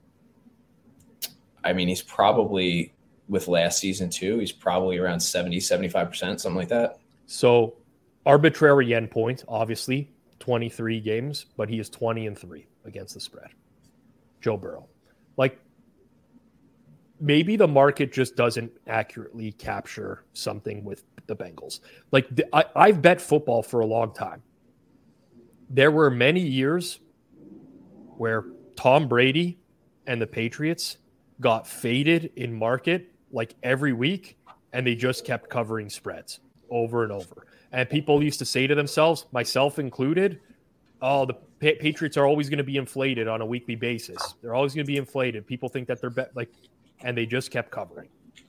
I mean, he's probably, with last season too, he's probably around seventy, seventy-five percent, something like that. So, arbitrary endpoint, obviously, twenty-three games, but he is twenty and three against the spread. Joe Burrow. Like, maybe the market just doesn't accurately capture something with the Bengals. Like, the, I, I've bet football for a long time. There were many years where Tom Brady and the Patriots got faded in market like every week, and they just kept covering spreads over and over. And people used to say to themselves, myself included, oh, the pa- Patriots are always going to be inflated on a weekly basis. They're always going to be inflated. People think that they're be- like, and they just kept covering.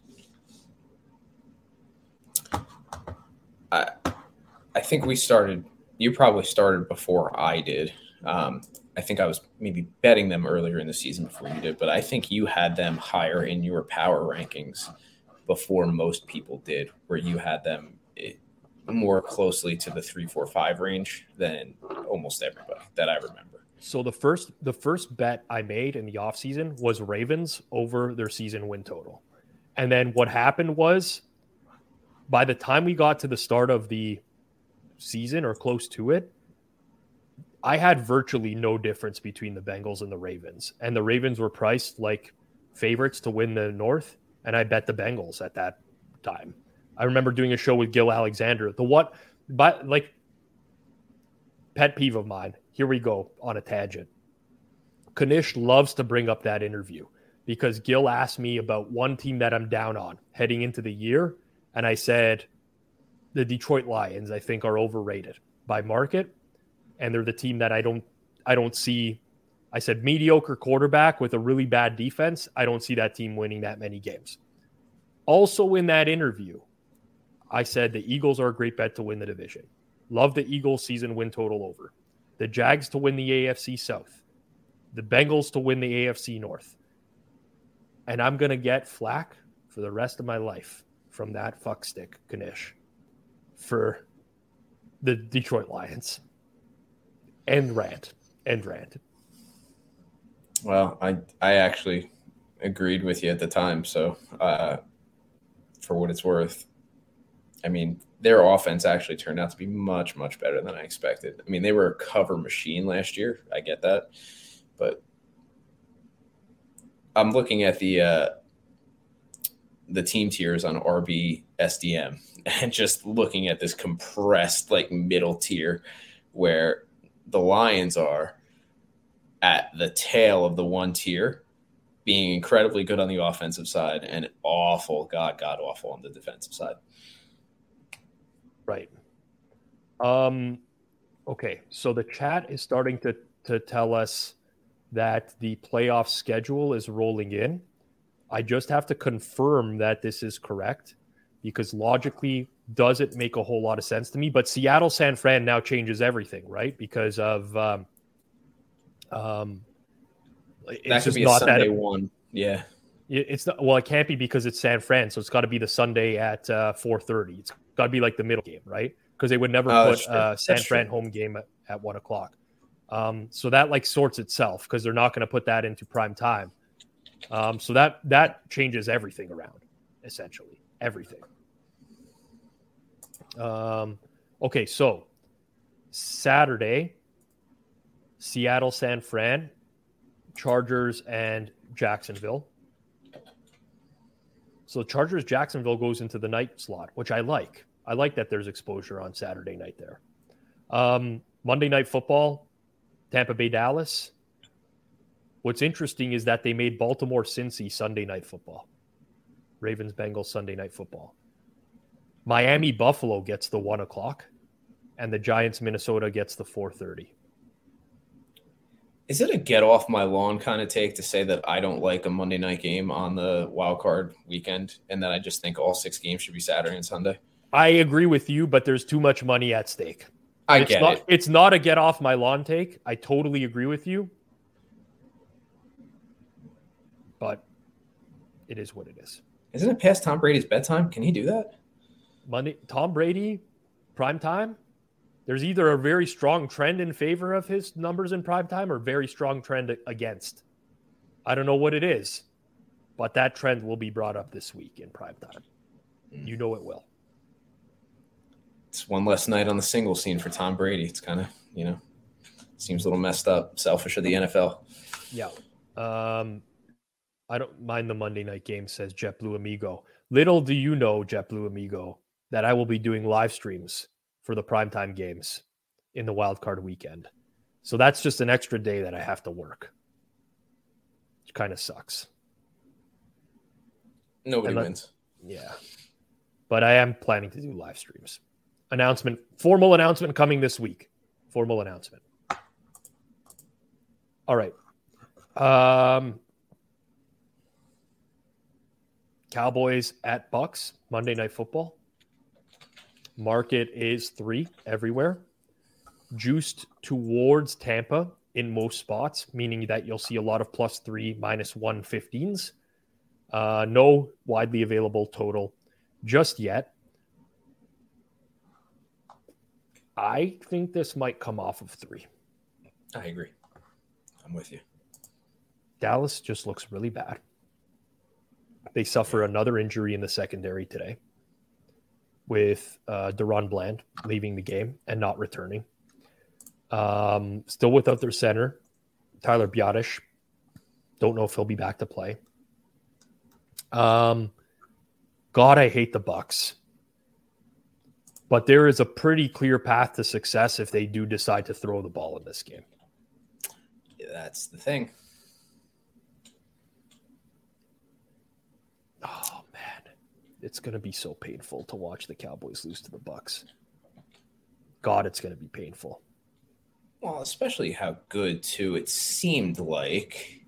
I, I think we started, you probably started before I did. Um, I think I was maybe betting them earlier in the season before you did, but I think you had them higher in your power rankings before most people did, where you had them more closely to the three, four, five range than almost everybody that I remember. So the first the first bet I made in the offseason was Ravens over their season win total. And then what happened was, by the time we got to the start of the season or close to it, I had virtually no difference between the Bengals and the Ravens. And the Ravens were priced like favorites to win the North, and I bet the Bengals at that time. I remember doing a show with Gil Alexander. The what, but like, pet peeve of mine. Here we go on a tangent. Kanish loves to bring up that interview because Gil asked me about one team that I'm down on heading into the year. And I said, the Detroit Lions, I think, are overrated by market. And they're the team that I don't, I don't see. I said, mediocre quarterback with a really bad defense. I don't see that team winning that many games. Also in that interview, I said the Eagles are a great bet to win the division. Love the Eagles season win total over. The Jags to win the A F C South. The Bengals to win the A F C North. And I'm going to get flack for the rest of my life from that fuckstick, Kanish, for the Detroit Lions. End rant. End rant. Well, I I actually agreed with you at the time. So uh, for what it's worth, I mean, their offense actually turned out to be much, much better than I expected. I mean, they were a cover machine last year. I get that. But I'm looking at the uh, the team tiers on R B S D M and just looking at this compressed, like, middle tier where the Lions are at the tail of the one tier, being incredibly good on the offensive side and awful, God, God awful on the defensive side. Right. Um, Okay, so the chat is starting to to tell us that the playoff schedule is rolling in. I just have to confirm that this is correct because logically does it make a whole lot of sense to me. But Seattle San Fran now changes everything, right? Because of um, um, it's That could just be a not Sunday that one. Yeah. it's not, well, it can't be because it's San Fran, so it's got to be the Sunday at uh, four thirty. It's got to be like the middle game, right? Because they would never Oh, put that's true. uh, San That's Fran true. home game at, at one o'clock. Um, so that like sorts itself because they're not going to put that into prime time. Um, so that that changes everything around, essentially everything. Um, okay, so Saturday, Seattle, San Fran, Chargers, and Jacksonville. So Chargers, Jacksonville goes into the night slot, which I like. I like that there's exposure on Saturday night there. Um, Monday Night Football, Tampa Bay, Dallas. What's interesting is that they made Baltimore, Cincy Sunday Night Football. Ravens, Bengals, Sunday Night Football. Miami, Buffalo gets the one o'clock, and the Giants, Minnesota gets the four thirty. Is it a get off my lawn kind of take to say that I don't like a Monday night game on the wild card weekend and that I just think all six games should be Saturday and Sunday? I agree with you, but there's too much money at stake. I it's get not, it. It's not a get off my lawn take. I totally agree with you. But it is what it is. Isn't it past Tom Brady's bedtime? Can he do that? Monday, Tom Brady, prime time. There's either a very strong trend in favor of his numbers in prime time or very strong trend against. I don't know what it is, but that trend will be brought up this week in prime time. Mm. You know it will. It's one less night on the single scene for Tom Brady. It's kind of, you know, seems a little messed up, selfish of the N F L. Yeah. Um, I don't mind the Monday night game, says JetBlue Amigo. Little do you know, JetBlue Amigo, that I will be doing live streams for the primetime games in the wild card weekend. So that's just an extra day that I have to work. Which kind of sucks. Nobody let, wins. Yeah. But I am planning to do live streams. Announcement, formal announcement coming this week. Formal announcement. All right. Um, Cowboys at Bucks, Monday Night Football. Market is three everywhere. Juiced towards Tampa in most spots, meaning that you'll see a lot of plus three, minus one fifteens. Uh, no widely available total just yet. I think this might come off of three. I agree. I'm with you. Dallas just looks really bad. They suffer another injury in the secondary today with uh, Deron Bland leaving the game and not returning. Um, still without their center, Tyler Biadasz. Don't know if he'll be back to play. Um, God, I hate the Bucks. But there is a pretty clear path to success if they do decide to throw the ball in this game. Yeah, that's the thing. Oh, man. It's going to be so painful to watch the Cowboys lose to the Bucks. God, it's going to be painful. Well, especially how good, too, it seemed like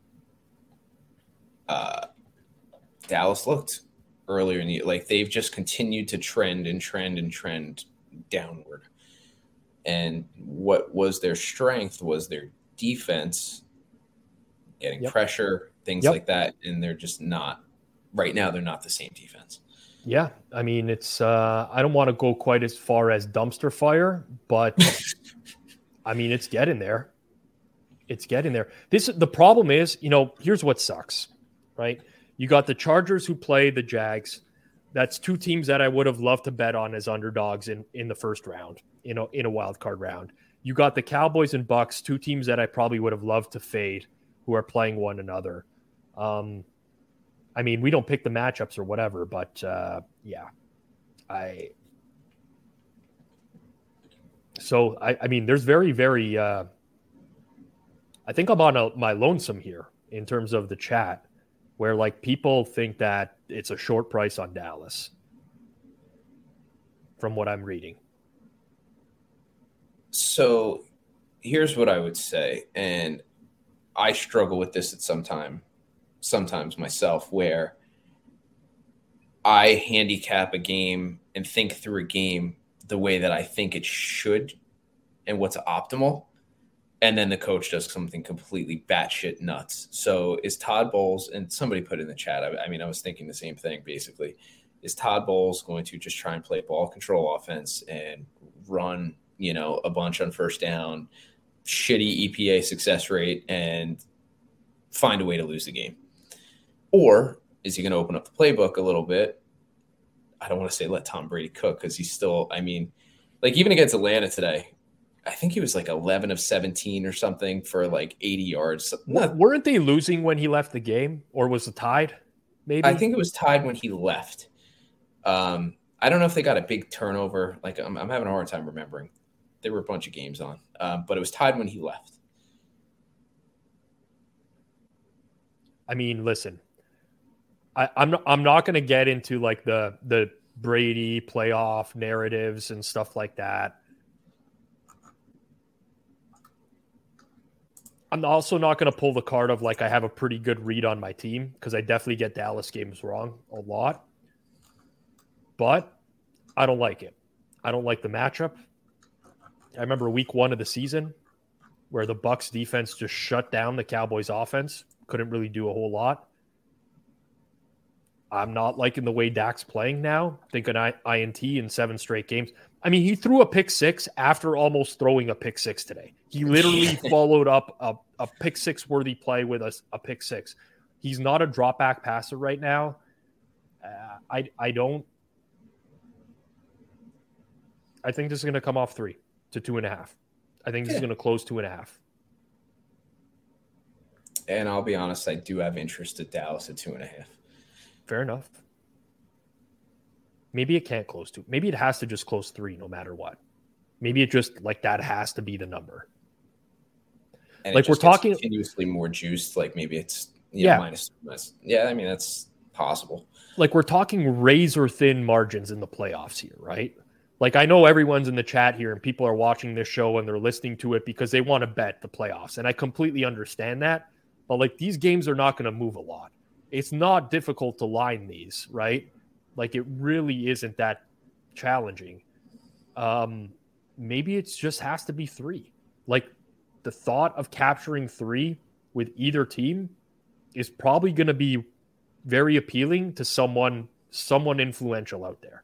uh, Dallas looked earlier in the year. Like, they've just continued to trend and trend and trend downward. And what was their strength was their defense, getting yep. pressure, things yep. like that. And they're just not, right now, they're not the same defense. Yeah. I mean, it's, uh, I don't want to go quite as far as dumpster fire, but I mean, it's getting there. It's getting there. This, the problem is, you know, here's what sucks, right? You got the Chargers who play the Jags. That's two teams that I would have loved to bet on as underdogs in, in the first round, you know, in a wild card round. You got the Cowboys and Bucks, two teams that I probably would have loved to fade, who are playing one another. Um, I mean, we don't pick the matchups or whatever, but uh, yeah, I. So I, I mean, there's very, very. Uh, I think I'm on a, my lonesome here in terms of the chat, where like people think that it's a short price on Dallas from what I'm reading. So here's what I would say, and I struggle with this at some time, sometimes myself, where I handicap a game and think through a game the way that I think it should and what's optimal. And then the coach does something completely batshit nuts. So is Todd Bowles, and somebody put in the chat, I, I mean, I was thinking the same thing basically. Is Todd Bowles going to just try and play ball control offense and run, you know, a bunch on first down, shitty E P A success rate, and find a way to lose the game? Or is he going to open up the playbook a little bit? I don't want to say let Tom Brady cook because he's still, I mean, like even against Atlanta today, I think he was like eleven of seventeen or something for like eighty yards. Not, weren't they losing when he left the game, or was it tied? Maybe I think it was tied when he left. Um, I don't know if they got a big turnover. Like I'm, I'm having a hard time remembering. There were a bunch of games on, um, but it was tied when he left. I mean, listen, I, I'm not, I'm not going to get into like the the Brady playoff narratives and stuff like that. I'm also not going to pull the card of like I have a pretty good read on my team because I definitely get Dallas games wrong a lot. But I don't like it. I don't like the matchup. I remember week one of the season where the Bucs defense just shut down the Cowboys offense. Couldn't really do a whole lot. I'm not liking the way Dak's playing now. I think an I N T in seven straight games. I mean, he threw a pick six after almost throwing a pick six today. He literally followed up a, a pick six worthy play with a, a pick six. He's not a drop back passer right now. Uh, I I don't. I think this is going to come off three to two and a half. I think this yeah. is going to close two and a half. And I'll be honest, I do have interest at Dallas at two and a half. Fair enough. Maybe it can't close two. Maybe it has to just close three no matter what. Maybe it just like that has to be the number. And like we're talking continuously more juiced. Like maybe it's you know, yeah. minus, minus. Yeah, I mean that's possible. Like we're talking razor thin margins in the playoffs here, right? Like I know everyone's in the chat here and people are watching this show and they're listening to it because they want to bet the playoffs. And I completely understand that. But like these games are not going to move a lot. It's not difficult to line these, right? Like it really isn't that challenging. Um, maybe it just has to be three. Like the thought of capturing three with either team is probably going to be very appealing to someone, someone influential out there.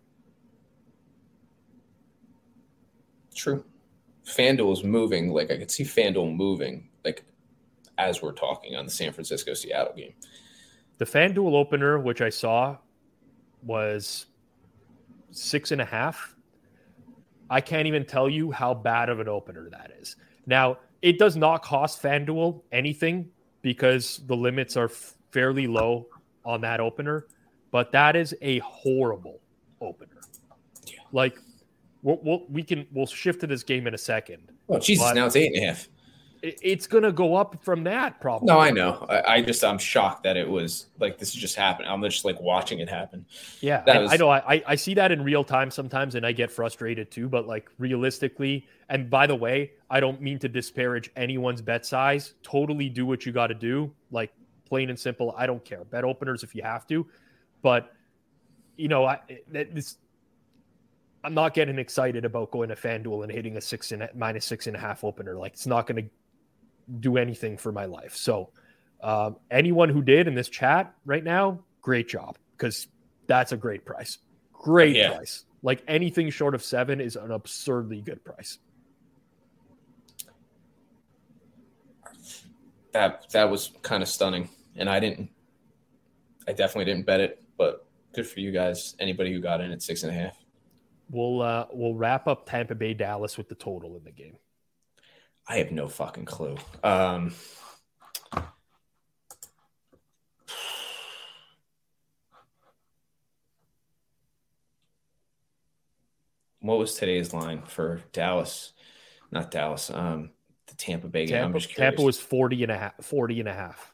True. FanDuel is moving. Like I could see FanDuel moving like as we're talking on the San Francisco-Seattle game. The FanDuel opener, which I saw, was six and a half. I can't even tell you how bad of an opener that is. Now, it does not cost FanDuel anything because the limits are fairly low on that opener, but that is a horrible opener. Yeah. Like, we'll, we'll, we can we'll shift to this game in a second. Oh, Jesus! Now it's eight and a half. It's going to go up from that probably. No, I know. I, I just, I'm shocked that it was like, this just happened. I'm just like watching it happen. Yeah, I, was... I know. I, I see that in real time sometimes and I get frustrated too, but like realistically, and by the way, I don't mean to disparage anyone's bet size. Totally do what you got to do. Like plain and simple. I don't care. Bet openers if you have to, but you know, I, this, I'm not getting excited about going to FanDuel and hitting a six and minus six and a half opener. Like it's not going to do anything for my life. So um, anyone who did in this chat right now, great job, because that's a great price. Great yeah. price. Like anything short of seven is an absurdly good price. That that was kind of stunning. And I didn't, I definitely didn't bet it, but good for you guys. Anybody who got in at six and a half. We'll, uh, we'll wrap up Tampa Bay Dallas with the total in the game. I have no fucking clue. Um, what was today's line for Dallas? Not Dallas. Um, the Tampa Bay game. Tampa, I'm just curious. Tampa was forty and a half. forty and a half.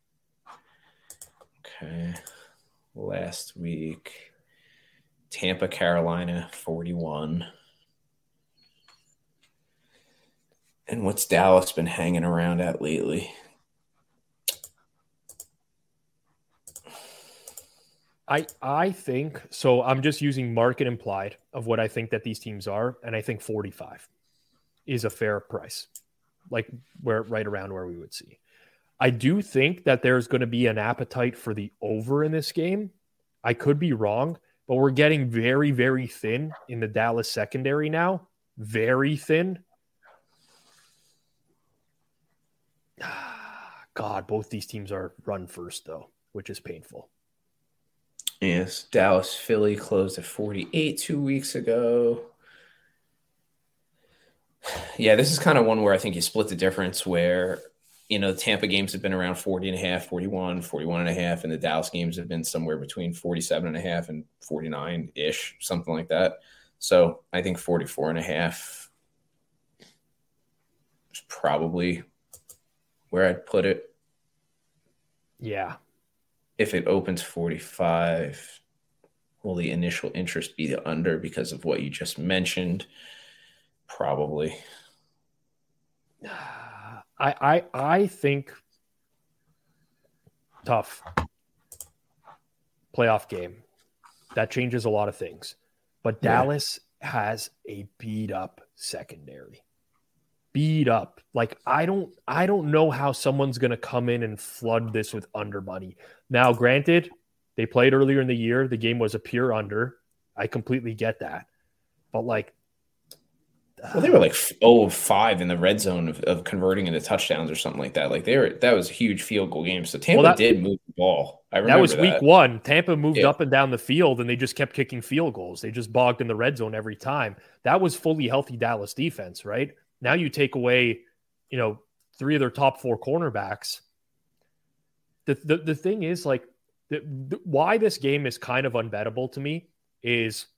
Okay. Last week, Tampa, Carolina, forty-one. And what's Dallas been hanging around at lately? I I think so. I'm just using market implied of what I think that these teams are, and I think forty-five is a fair price, like where right around where we would see. I do think that there's going to be an appetite for the over in this game. I could be wrong, but we're getting very, very thin in the Dallas secondary now. Very thin. God, both these teams are run first, though, which is painful. Yes, Dallas Philly closed at forty-eight two weeks ago. Yeah, this is kind of one where I think you split the difference where, you know, the Tampa games have been around forty and a half, forty-one, forty-one and a half, and the Dallas games have been somewhere between forty-seven and a half and forty-nine-ish, something like that. So I think forty-four and a half is probably where I'd put it. Yeah. If it opens forty-five, will the initial interest be the under because of what you just mentioned? Probably. I I I think tough playoff game. That changes a lot of things. But Yeah. Dallas has a beat up secondary. Beat up. Like I don't I don't know how someone's going to come in and flood this with under money. Now, granted, they played earlier in the year. The game was a pure under. I completely get that. But like Well, they were like oh five in the red zone of, of converting into touchdowns or something like that. Like they were, that was a huge field goal game. So Tampa well, that, did move the ball. I remember that was week that. one. Tampa moved yeah. up and down the field, and they just kept kicking field goals. They just bogged in the red zone every time. That was fully healthy Dallas defense, right? Now you take away, you know, three of their top four cornerbacks. The the, the thing is, like, the, the, why this game is kind of unbettable to me is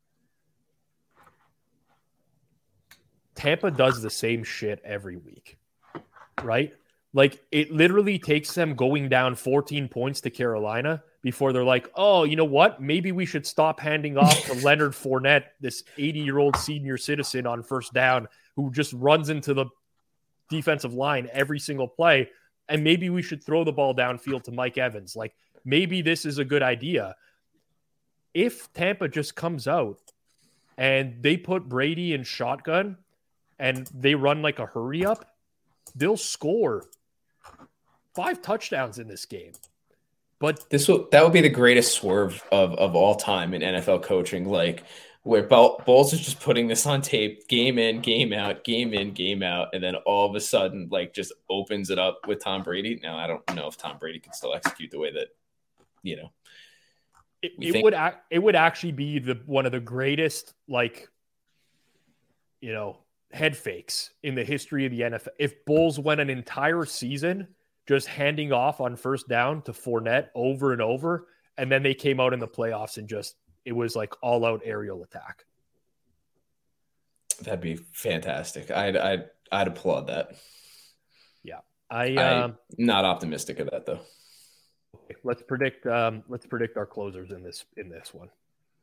Tampa does the same shit every week, right? Like, it literally takes them going down fourteen points to Carolina before they're like, oh, you know what? Maybe we should stop handing off to Leonard Fournette, this eighty-year-old senior citizen on first down who just runs into the defensive line every single play. And maybe we should throw the ball downfield to Mike Evans. Like, maybe this is a good idea. If Tampa just comes out and they put Brady in shotgun and they run like a hurry up, they'll score five touchdowns in this game. But this will that would be the greatest swerve of, of all time in N F L coaching, like where Bowles is just putting this on tape, game in, game out, game in, game out, and then all of a sudden, like, just opens it up with Tom Brady. Now, I don't know if Tom Brady can still execute the way that, you know. It, it think- would act, it would actually be the one of the greatest, like, you know, head fakes in the history of the N F L. If Bulls went an entire season just handing off on first down to Fournette over and over, and then they came out in the playoffs and just, it was like all out aerial attack. That'd be fantastic. I'd, I'd, I'd applaud that. Yeah. I, um, I'm not optimistic of that though. Okay, let's predict, um, let's predict our closers in this, in this one.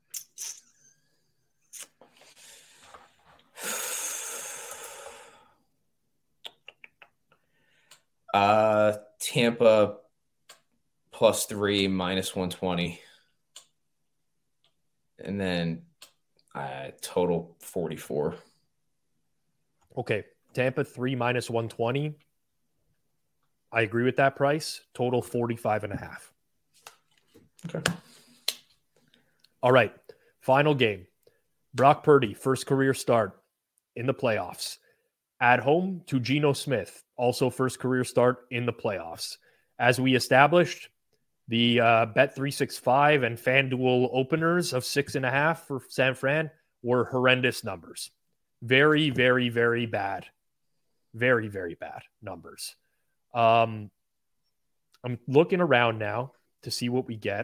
Uh, Tampa plus three, minus one twenty. And then uh, total forty-four. Okay. Tampa three, minus one twenty. I agree with that price. Total forty-five and a half. Okay. All right. Final game. Brock Purdy, first career start in the playoffs. At home to Geno Smith, also first career start in the playoffs. As we established, the uh, Bet three sixty-five and FanDuel openers of six and a half for San Fran were horrendous numbers. Very, very, very bad. Very, very bad numbers. Um, I'm looking around now to see what we get.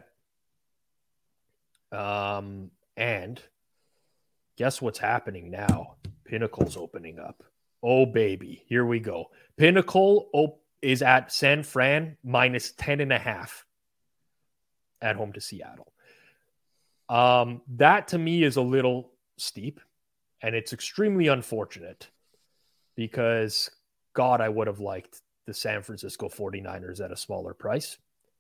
Um, and guess what's happening now? Pinnacle's opening up. Oh, baby. Here we go. Pinnacle op- is at San Fran minus ten and a half at home to Seattle. Um, that to me is a little steep, and it's extremely unfortunate. because, God, I would have liked the San Francisco forty-niners at a smaller price.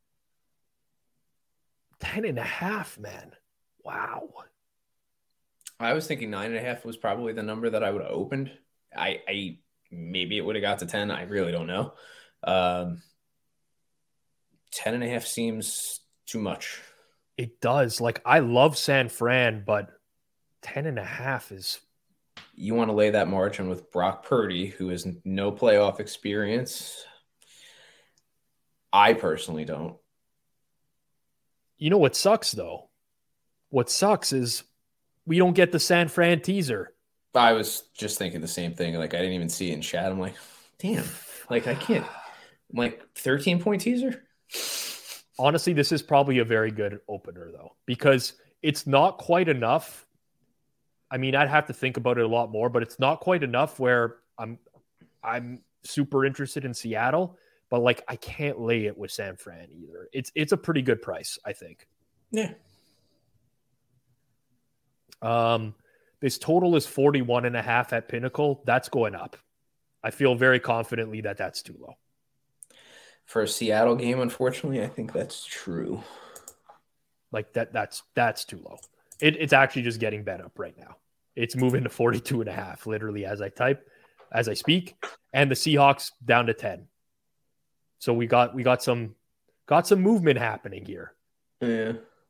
Ten and a half, man. Wow. I was thinking nine and a half was probably the number that I would have opened. I, I maybe it would have got to ten. I really don't know. Um, ten and a half seems too much. It does. Like, I love San Fran, but ten and a half is. You want to lay that margin with Brock Purdy, who has no playoff experience. I personally don't. You know what sucks, though? What sucks is we don't get the San Fran teaser. I was just thinking the same thing. Like, I didn't even see it in chat. I'm like, damn. Like, I can't. I'm like, thirteen-point teaser? Honestly, this is probably a very good opener, though, because it's not quite enough. I mean, I'd have to think about it a lot more, but it's not quite enough where I'm I'm super interested in Seattle, but like I can't lay it with San Fran either. It's it's a pretty good price, I think. Yeah. Um, this total is forty-one and a half at Pinnacle. That's going up. I feel very confidently that that's too low. For a Seattle game, unfortunately, I think that's true. Like that, that's that's too low. It, it's actually just getting bet up right now. It's moving to forty-two and a half, literally as I type, as I speak, and the Seahawks down to ten. So we got we got some got some movement happening here. Yeah.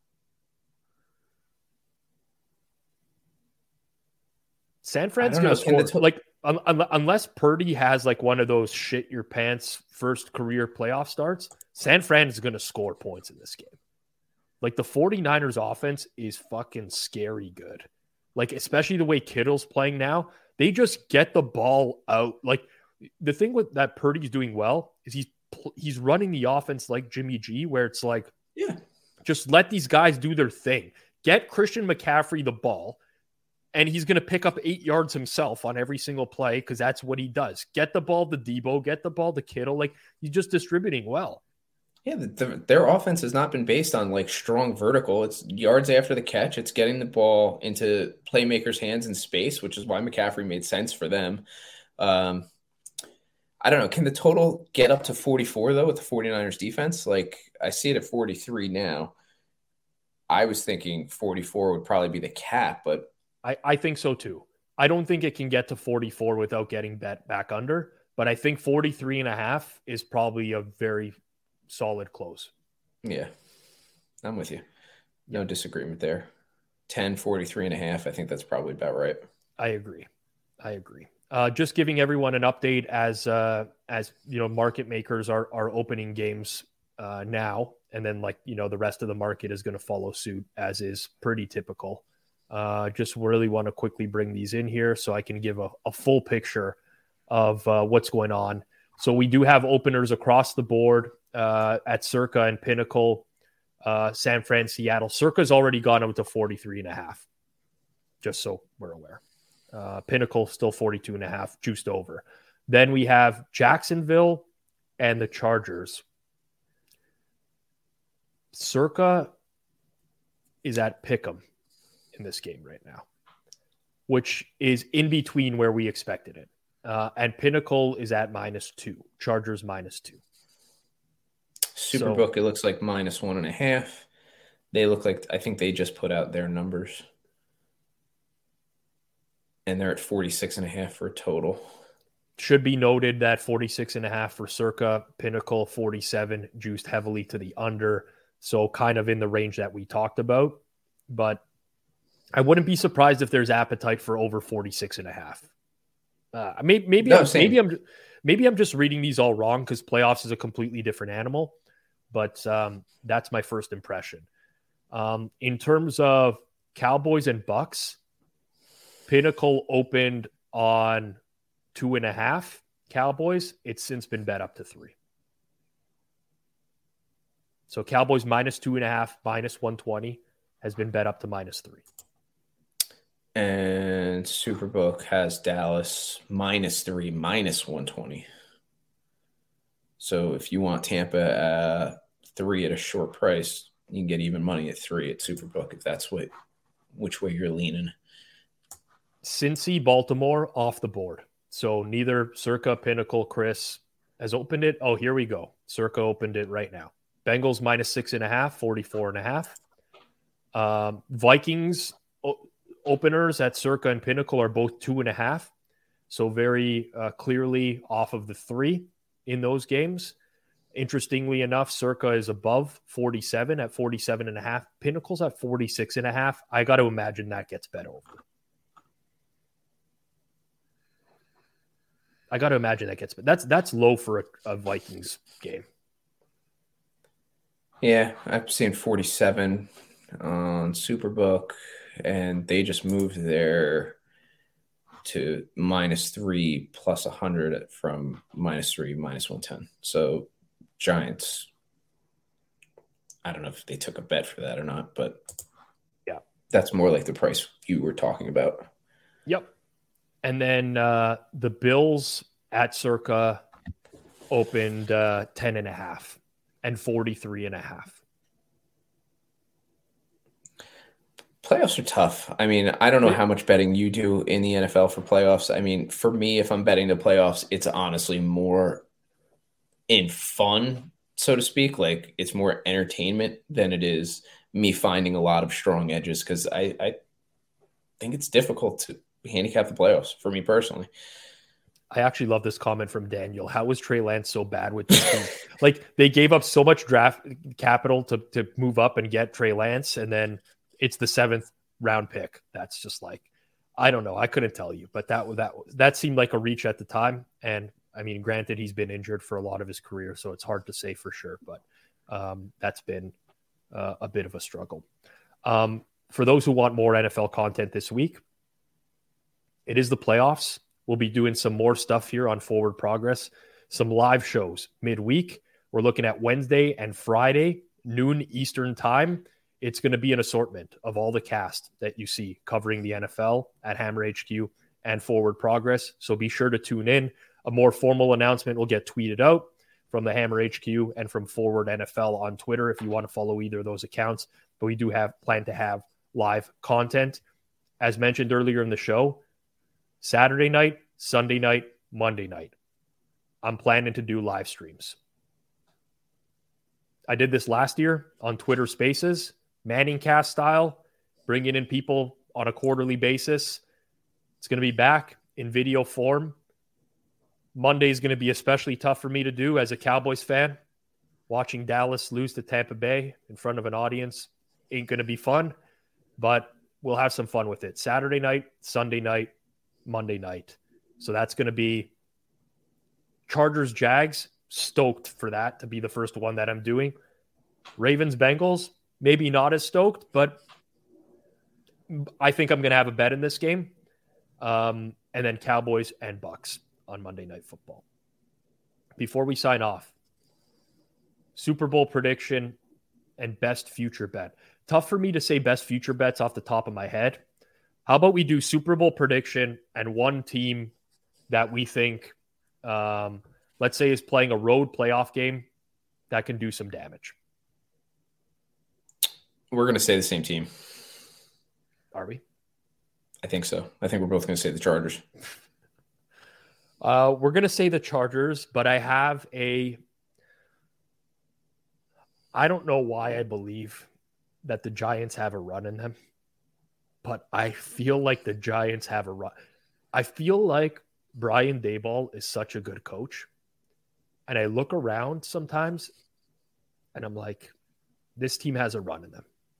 San Fran's going to score to- like un- un- unless Purdy has like one of those shit your pants first career playoff starts. San Fran is going to score points in this game. Like the forty-niners offense is fucking scary good. Like especially the way Kittle's playing now, they just get the ball out. Like the thing with that Purdy's doing well is he's he's running the offense like Jimmy G, where it's like, yeah, just let these guys do their thing. Get Christian McCaffrey the ball. And he's going to pick up eight yards himself on every single play because that's what he does. Get the ball to Debo, get the ball to Kittle. Like he's just distributing well. Yeah, the, the, their offense has not been based on like strong vertical. It's yards after the catch. It's getting the ball into playmakers' hands in space, which is why McCaffrey made sense for them. Um, I don't know. Can the total get up to forty-four though with the forty-niners defense? Like I see it at forty-three now. I was thinking forty-four would probably be the cap, but I, I think so too. I don't think it can get to forty-four without getting bet back under, but I think forty-three and a half is probably a very solid close. Yeah, I'm with you. No disagreement there. ten, forty-three and a half. I think that's probably about right. I agree. I agree. Uh, just giving everyone an update as, uh, as you know, market makers are, are opening games uh, now. And then like, you know, the rest of the market is going to follow suit as is pretty typical. Uh, just really want to quickly bring these in here so I can give a, a full picture of uh, what's going on. So we do have openers across the board uh, at Circa and Pinnacle, uh, San Fran, Seattle. Circa's already gone up to forty-three and a half, just so we're aware. Uh, Pinnacle still forty-two and a half, juiced over. Then we have Jacksonville and the Chargers. Circa is at Pick'em in this game right now, which is in between where we expected it. Uh, and Pinnacle is at minus two. Chargers minus two. Superbook, so, it looks like minus one and a half. They look like, I think they just put out their numbers. And they're at forty-six and a half for a total. Should be noted that forty-six and a half for Circa, Pinnacle forty-seven, juiced heavily to the under. So kind of in the range that we talked about. But I wouldn't be surprised if there's appetite for over forty-six and a half. Uh, maybe maybe no, I'm, maybe I'm maybe I'm just reading these all wrong because playoffs is a completely different animal. But um, that's my first impression. Um, in terms of Cowboys and Bucks, Pinnacle opened on two and a half. Cowboys, it's since been bet up to three. So Cowboys minus two and a half, minus one twenty has been bet up to minus three. And Superbook has Dallas minus three, minus one twenty. So if you want Tampa uh, three at a short price, you can get even money at three at Superbook if that's what which way you're leaning. Cincy, Baltimore off the board. So neither Circa, Pinnacle, Chris has opened it. Oh, here we go. Circa opened it right now. Bengals minus six and a half, forty-four and a half. Um, Vikings o- openers at Circa and Pinnacle are both two and a half. So very uh, clearly off of the three in those games. Interestingly enough, Circa is above forty-seven at forty-seven and a half. Pinnacle's at forty-six and a half. I got to imagine that gets bet over. I got to imagine that gets bet. That's that's low for a, a Vikings game. Yeah, I've seen forty-seven on Superbook, and they just moved there to minus three plus one hundred from minus three, minus one ten. So Giants, I don't know if they took a bet for that or not, but yeah, that's more like the price you were talking about. Yep. And then uh, the Bills at Circa opened uh, ten and a half and forty-three and a half. Playoffs are tough. I mean, I don't know how much betting you do in the N F L for playoffs. I mean, for me, if I'm betting the playoffs, it's honestly more in fun, so to speak. Like, it's more entertainment than it is me finding a lot of strong edges, because I, I think it's difficult to handicap the playoffs for me personally. I actually love this comment from Daniel. How was Trey Lance so bad with this team? Like, they gave up so much draft capital to to move up and get Trey Lance, and then it's the seventh round pick. That's just like, I don't know. I couldn't tell you, but that that that seemed like a reach at the time. And I mean, granted, he's been injured for a lot of his career, so it's hard to say for sure. But um, that's been uh, a bit of a struggle. Um, for those who want more N F L content this week, it is the playoffs. We'll be doing some more stuff here on Forward Progress, some live shows midweek. We're looking at Wednesday and Friday, noon Eastern time. It's going to be an assortment of all the cast that you see covering the N F L at Hammer H Q and Forward Progress. So be sure to tune in. A more formal announcement will get tweeted out from the Hammer H Q and from Forward N F L on Twitter if you want to follow either of those accounts. But we do have plan to have live content. As mentioned earlier in the show, Saturday night, Sunday night, Monday night, I'm planning to do live streams. I did this last year on Twitter Spaces, Manning Cast style, bringing in people on a quarterly basis. It's going to be back in video form. Monday is going to be especially tough for me to do as a Cowboys fan. Watching Dallas lose to Tampa Bay in front of an audience ain't going to be fun, but we'll have some fun with it. Saturday night, Sunday night, Monday night. So that's going to be Chargers, Jags. Stoked for that to be the first one that I'm doing. Ravens, Bengals, maybe not as stoked, but I think I'm going to have a bet in this game. Um, and then Cowboys and Bucks on Monday Night Football. Before we sign off, Super Bowl prediction and best future bet. Tough for me to say best future bets off the top of my head. How about we do Super Bowl prediction and one team that we think, um, let's say, is playing a road playoff game that can do some damage? We're going to say the same team. Are we? I think so. I think we're both going to say the Chargers. Uh, we're going to say the Chargers, but I have a... I don't know why I believe that the Giants have a run in them, but I feel like the Giants have a run. I feel like Brian Daboll is such a good coach. And I look around sometimes and I'm like, this team has a run in them.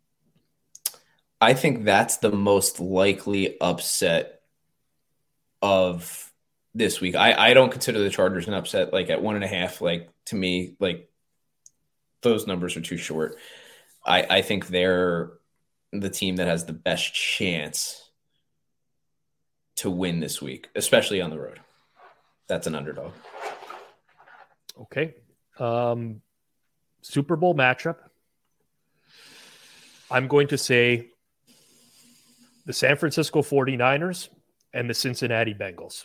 I think that's the most likely upset of this week. I, I don't consider the Chargers an upset. Like at one and a half, like to me, like those numbers are too short. I, I think they're the team that has the best chance to win this week, especially on the road. That's an underdog. Okay. Um, Super Bowl matchup. I'm going to say the San Francisco forty-niners and the Cincinnati Bengals.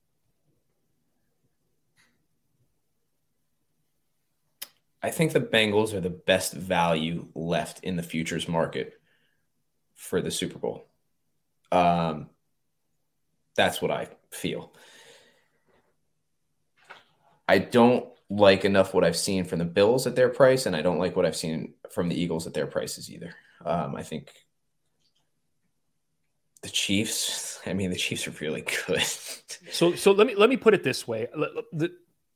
I think the Bengals are the best value left in the futures market for the Super Bowl. Um, that's what I feel. I don't like enough what I've seen from the Bills at their price, and I don't like what I've seen from the Eagles at their prices either. Um, I think the Chiefs, I mean, the Chiefs are really good. so so let me let me put it this way. The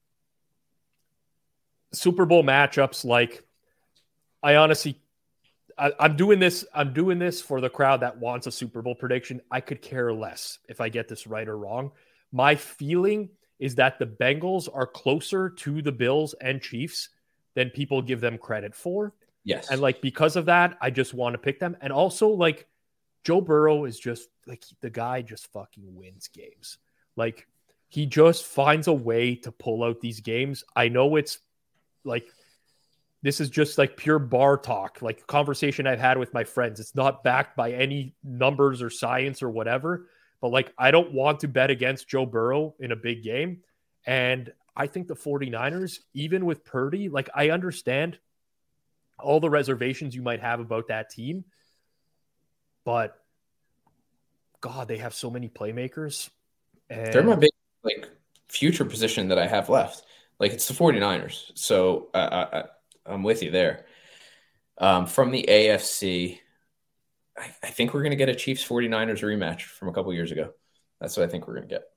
Super Bowl matchups, like I honestly I, I'm doing this. I'm doing this for the crowd that wants a Super Bowl prediction. I could care less if I get this right or wrong. My feeling is that the Bengals are closer to the Bills and Chiefs than people give them credit for. Yes. And like, because of that, I just want to pick them. And also, like, Joe Burrow is just like, the guy just fucking wins games. Like, he just finds a way to pull out these games. I know it's like, this is just like pure bar talk, like conversation I've had with my friends. It's not backed by any numbers or science or whatever. But like, I don't want to bet against Joe Burrow in a big game. And I think the 49ers, even with Purdy, like I understand all the reservations you might have about that team. But God, they have so many playmakers. And they're my big like future position that I have left. Like it's the 49ers. So I, I, I'm with you there. Um, from the A F C, I, I think we're going to get a Chiefs 49ers rematch from a couple years ago. That's what I think we're going to get.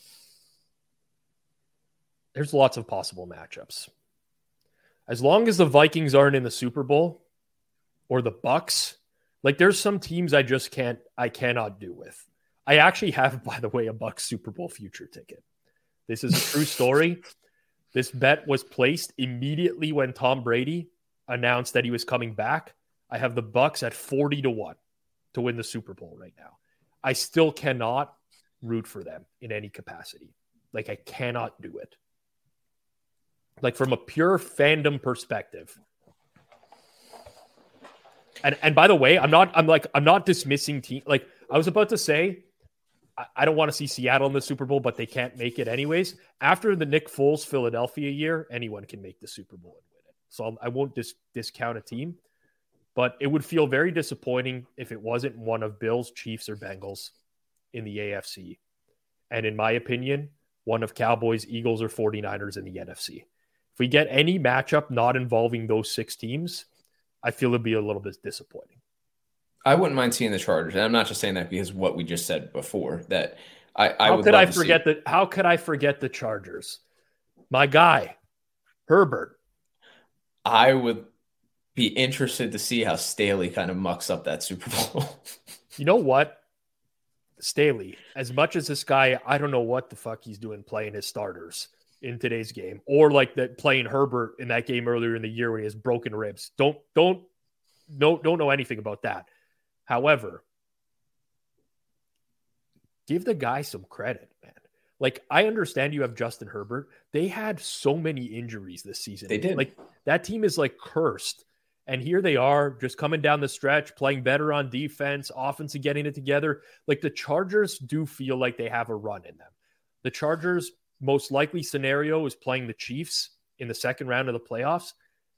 There's lots of possible matchups. As long as the Vikings aren't in the Super Bowl or the Bucks, like there's some teams I just can't, I cannot do with. I actually have, by the way, a Bucks Super Bowl future ticket. This is a true story. This bet was placed immediately when Tom Brady announced that he was coming back. I have the Bucks at forty to one to win the Super Bowl right now. I still cannot root for them in any capacity. Like I cannot do it. Like from a pure fandom perspective. And and by the way, I'm not I'm like I'm not dismissing team. Like I was about to say, I, I don't want to see Seattle in the Super Bowl, but they can't make it anyways. After the Nick Foles Philadelphia year, anyone can make the Super Bowl and win it. So I won't dis- discount a team, but it would feel very disappointing if it wasn't one of Bills, Chiefs, or Bengals in the A F C. And in my opinion, one of Cowboys, Eagles, or 49ers in the N F C. If we get any matchup not involving those six teams, I feel it'd be a little bit disappointing. I wouldn't mind seeing the Chargers. And I'm not just saying that because of what we just said before, that I, I how would could love I to forget see. the how could I forget the Chargers? My guy, Herbert. I would be interested to see how Staley kind of mucks up that Super Bowl. You know what? Staley, as much as this guy, I don't know what the fuck he's doing playing his starters in today's game, or like that playing Herbert in that game earlier in the year when he has broken ribs. Don't don't no don't know anything about that. However, give the guy some credit, man. Like I understand you have Justin Herbert. They had so many injuries this season. They did. Like that team is like cursed. And here they are just coming down the stretch, playing better on defense, offense and getting it together. Like the Chargers do feel like they have a run in them. The Chargers' most likely scenario is playing the Chiefs in the second round of the playoffs.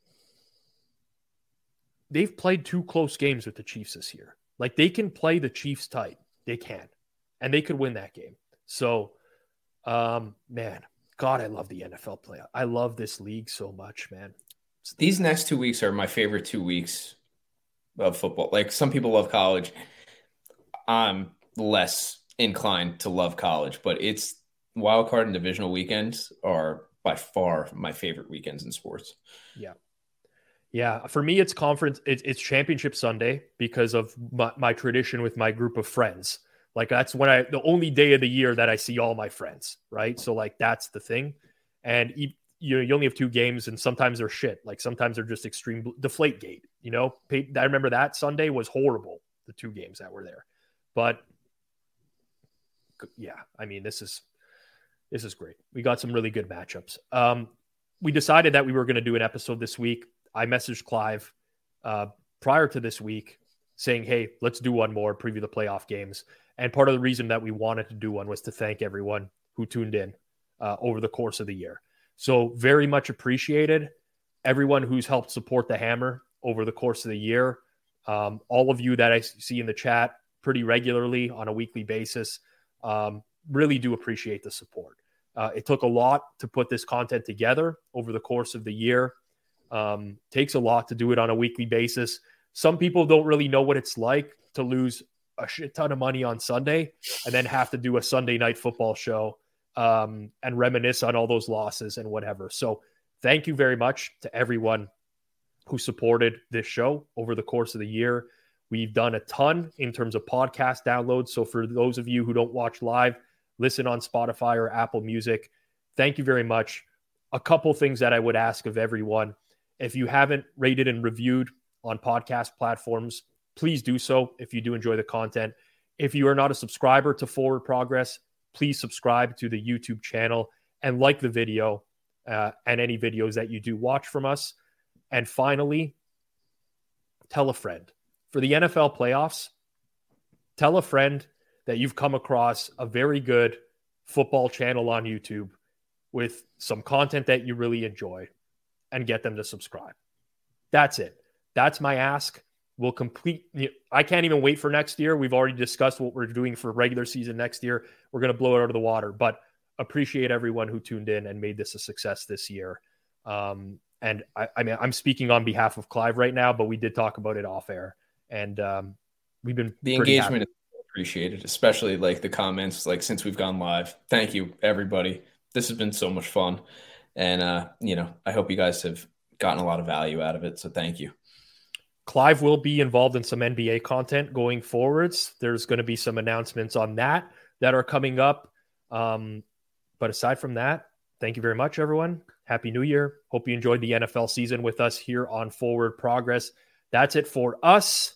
They've played two close games with the Chiefs this year. Like they can play the Chiefs tight. They can. And they could win that game. So, um, man, God, I love the N F L playoff. I love this league so much, man. These next two weeks are my favorite two weeks of football. Like some people love college. I'm less inclined to love college, but it's wild card and divisional weekends are by far my favorite weekends in sports. Yeah. Yeah. For me, it's conference. It's, it's championship Sunday because of my, my tradition with my group of friends. Like that's when I, the only day of the year that I see all my friends. Right. So like, that's the thing. And you, you know, you only have two games and sometimes they're shit. Like sometimes they're just extreme deflate gate, you know, I remember that Sunday was horrible. The two games that were there, but yeah, I mean, this is, this is great. We got some really good matchups. Um, we decided that we were going to do an episode this week. I messaged Clive uh, prior to this week saying, hey, let's do one more, preview the playoff games. And part of the reason that we wanted to do one was to thank everyone who tuned in uh, over the course of the year. So very much appreciated. Everyone who's helped support the Hammer over the course of the year. Um, all of you that I see in the chat pretty regularly on a weekly basis. Um, really do appreciate the support. Uh, it took a lot to put this content together over the course of the year. Um, takes a lot to do it on a weekly basis. Some people don't really know what it's like to lose a shit ton of money on Sunday and then have to do a Sunday night football show um, and reminisce on all those losses and whatever. So thank you very much to everyone who supported this show over the course of the year. We've done a ton in terms of podcast downloads. So for those of you who don't watch live, listen on Spotify or Apple Music, thank you very much. A couple things that I would ask of everyone. If you haven't rated and reviewed on podcast platforms, please do so if you do enjoy the content. If you are not a subscriber to Forward Progress, please subscribe to the YouTube channel and like the video uh, and any videos that you do watch from us. And finally, tell a friend. For the N F L playoffs, tell a friend that you've come across a very good football channel on YouTube with some content that you really enjoy and get them to subscribe. That's it. That's my ask. We'll complete. I can't even wait for next year. We've already discussed what we're doing for regular season next year. We're going to blow it out of the water, but appreciate everyone who tuned in and made this a success this year. Um, and I, I mean, I'm speaking on behalf of Clive right now, but we did talk about it off air, and um, we've been the engagement happy. Is appreciated, especially like the comments, like since we've gone live. Thank you, everybody. This has been so much fun. And, uh, you know, I hope you guys have gotten a lot of value out of it. So thank you. Clive will be involved in some N B A content going forwards. There's going to be some announcements on that that are coming up. Um, but aside from that, thank you very much, everyone. Happy New Year. Hope you enjoyed the N F L season with us here on Forward Progress. That's it for us.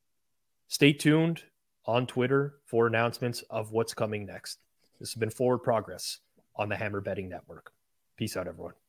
Stay tuned on Twitter for announcements of what's coming next. This has been Forward Progress on the Hammer Betting Network. Peace out, everyone.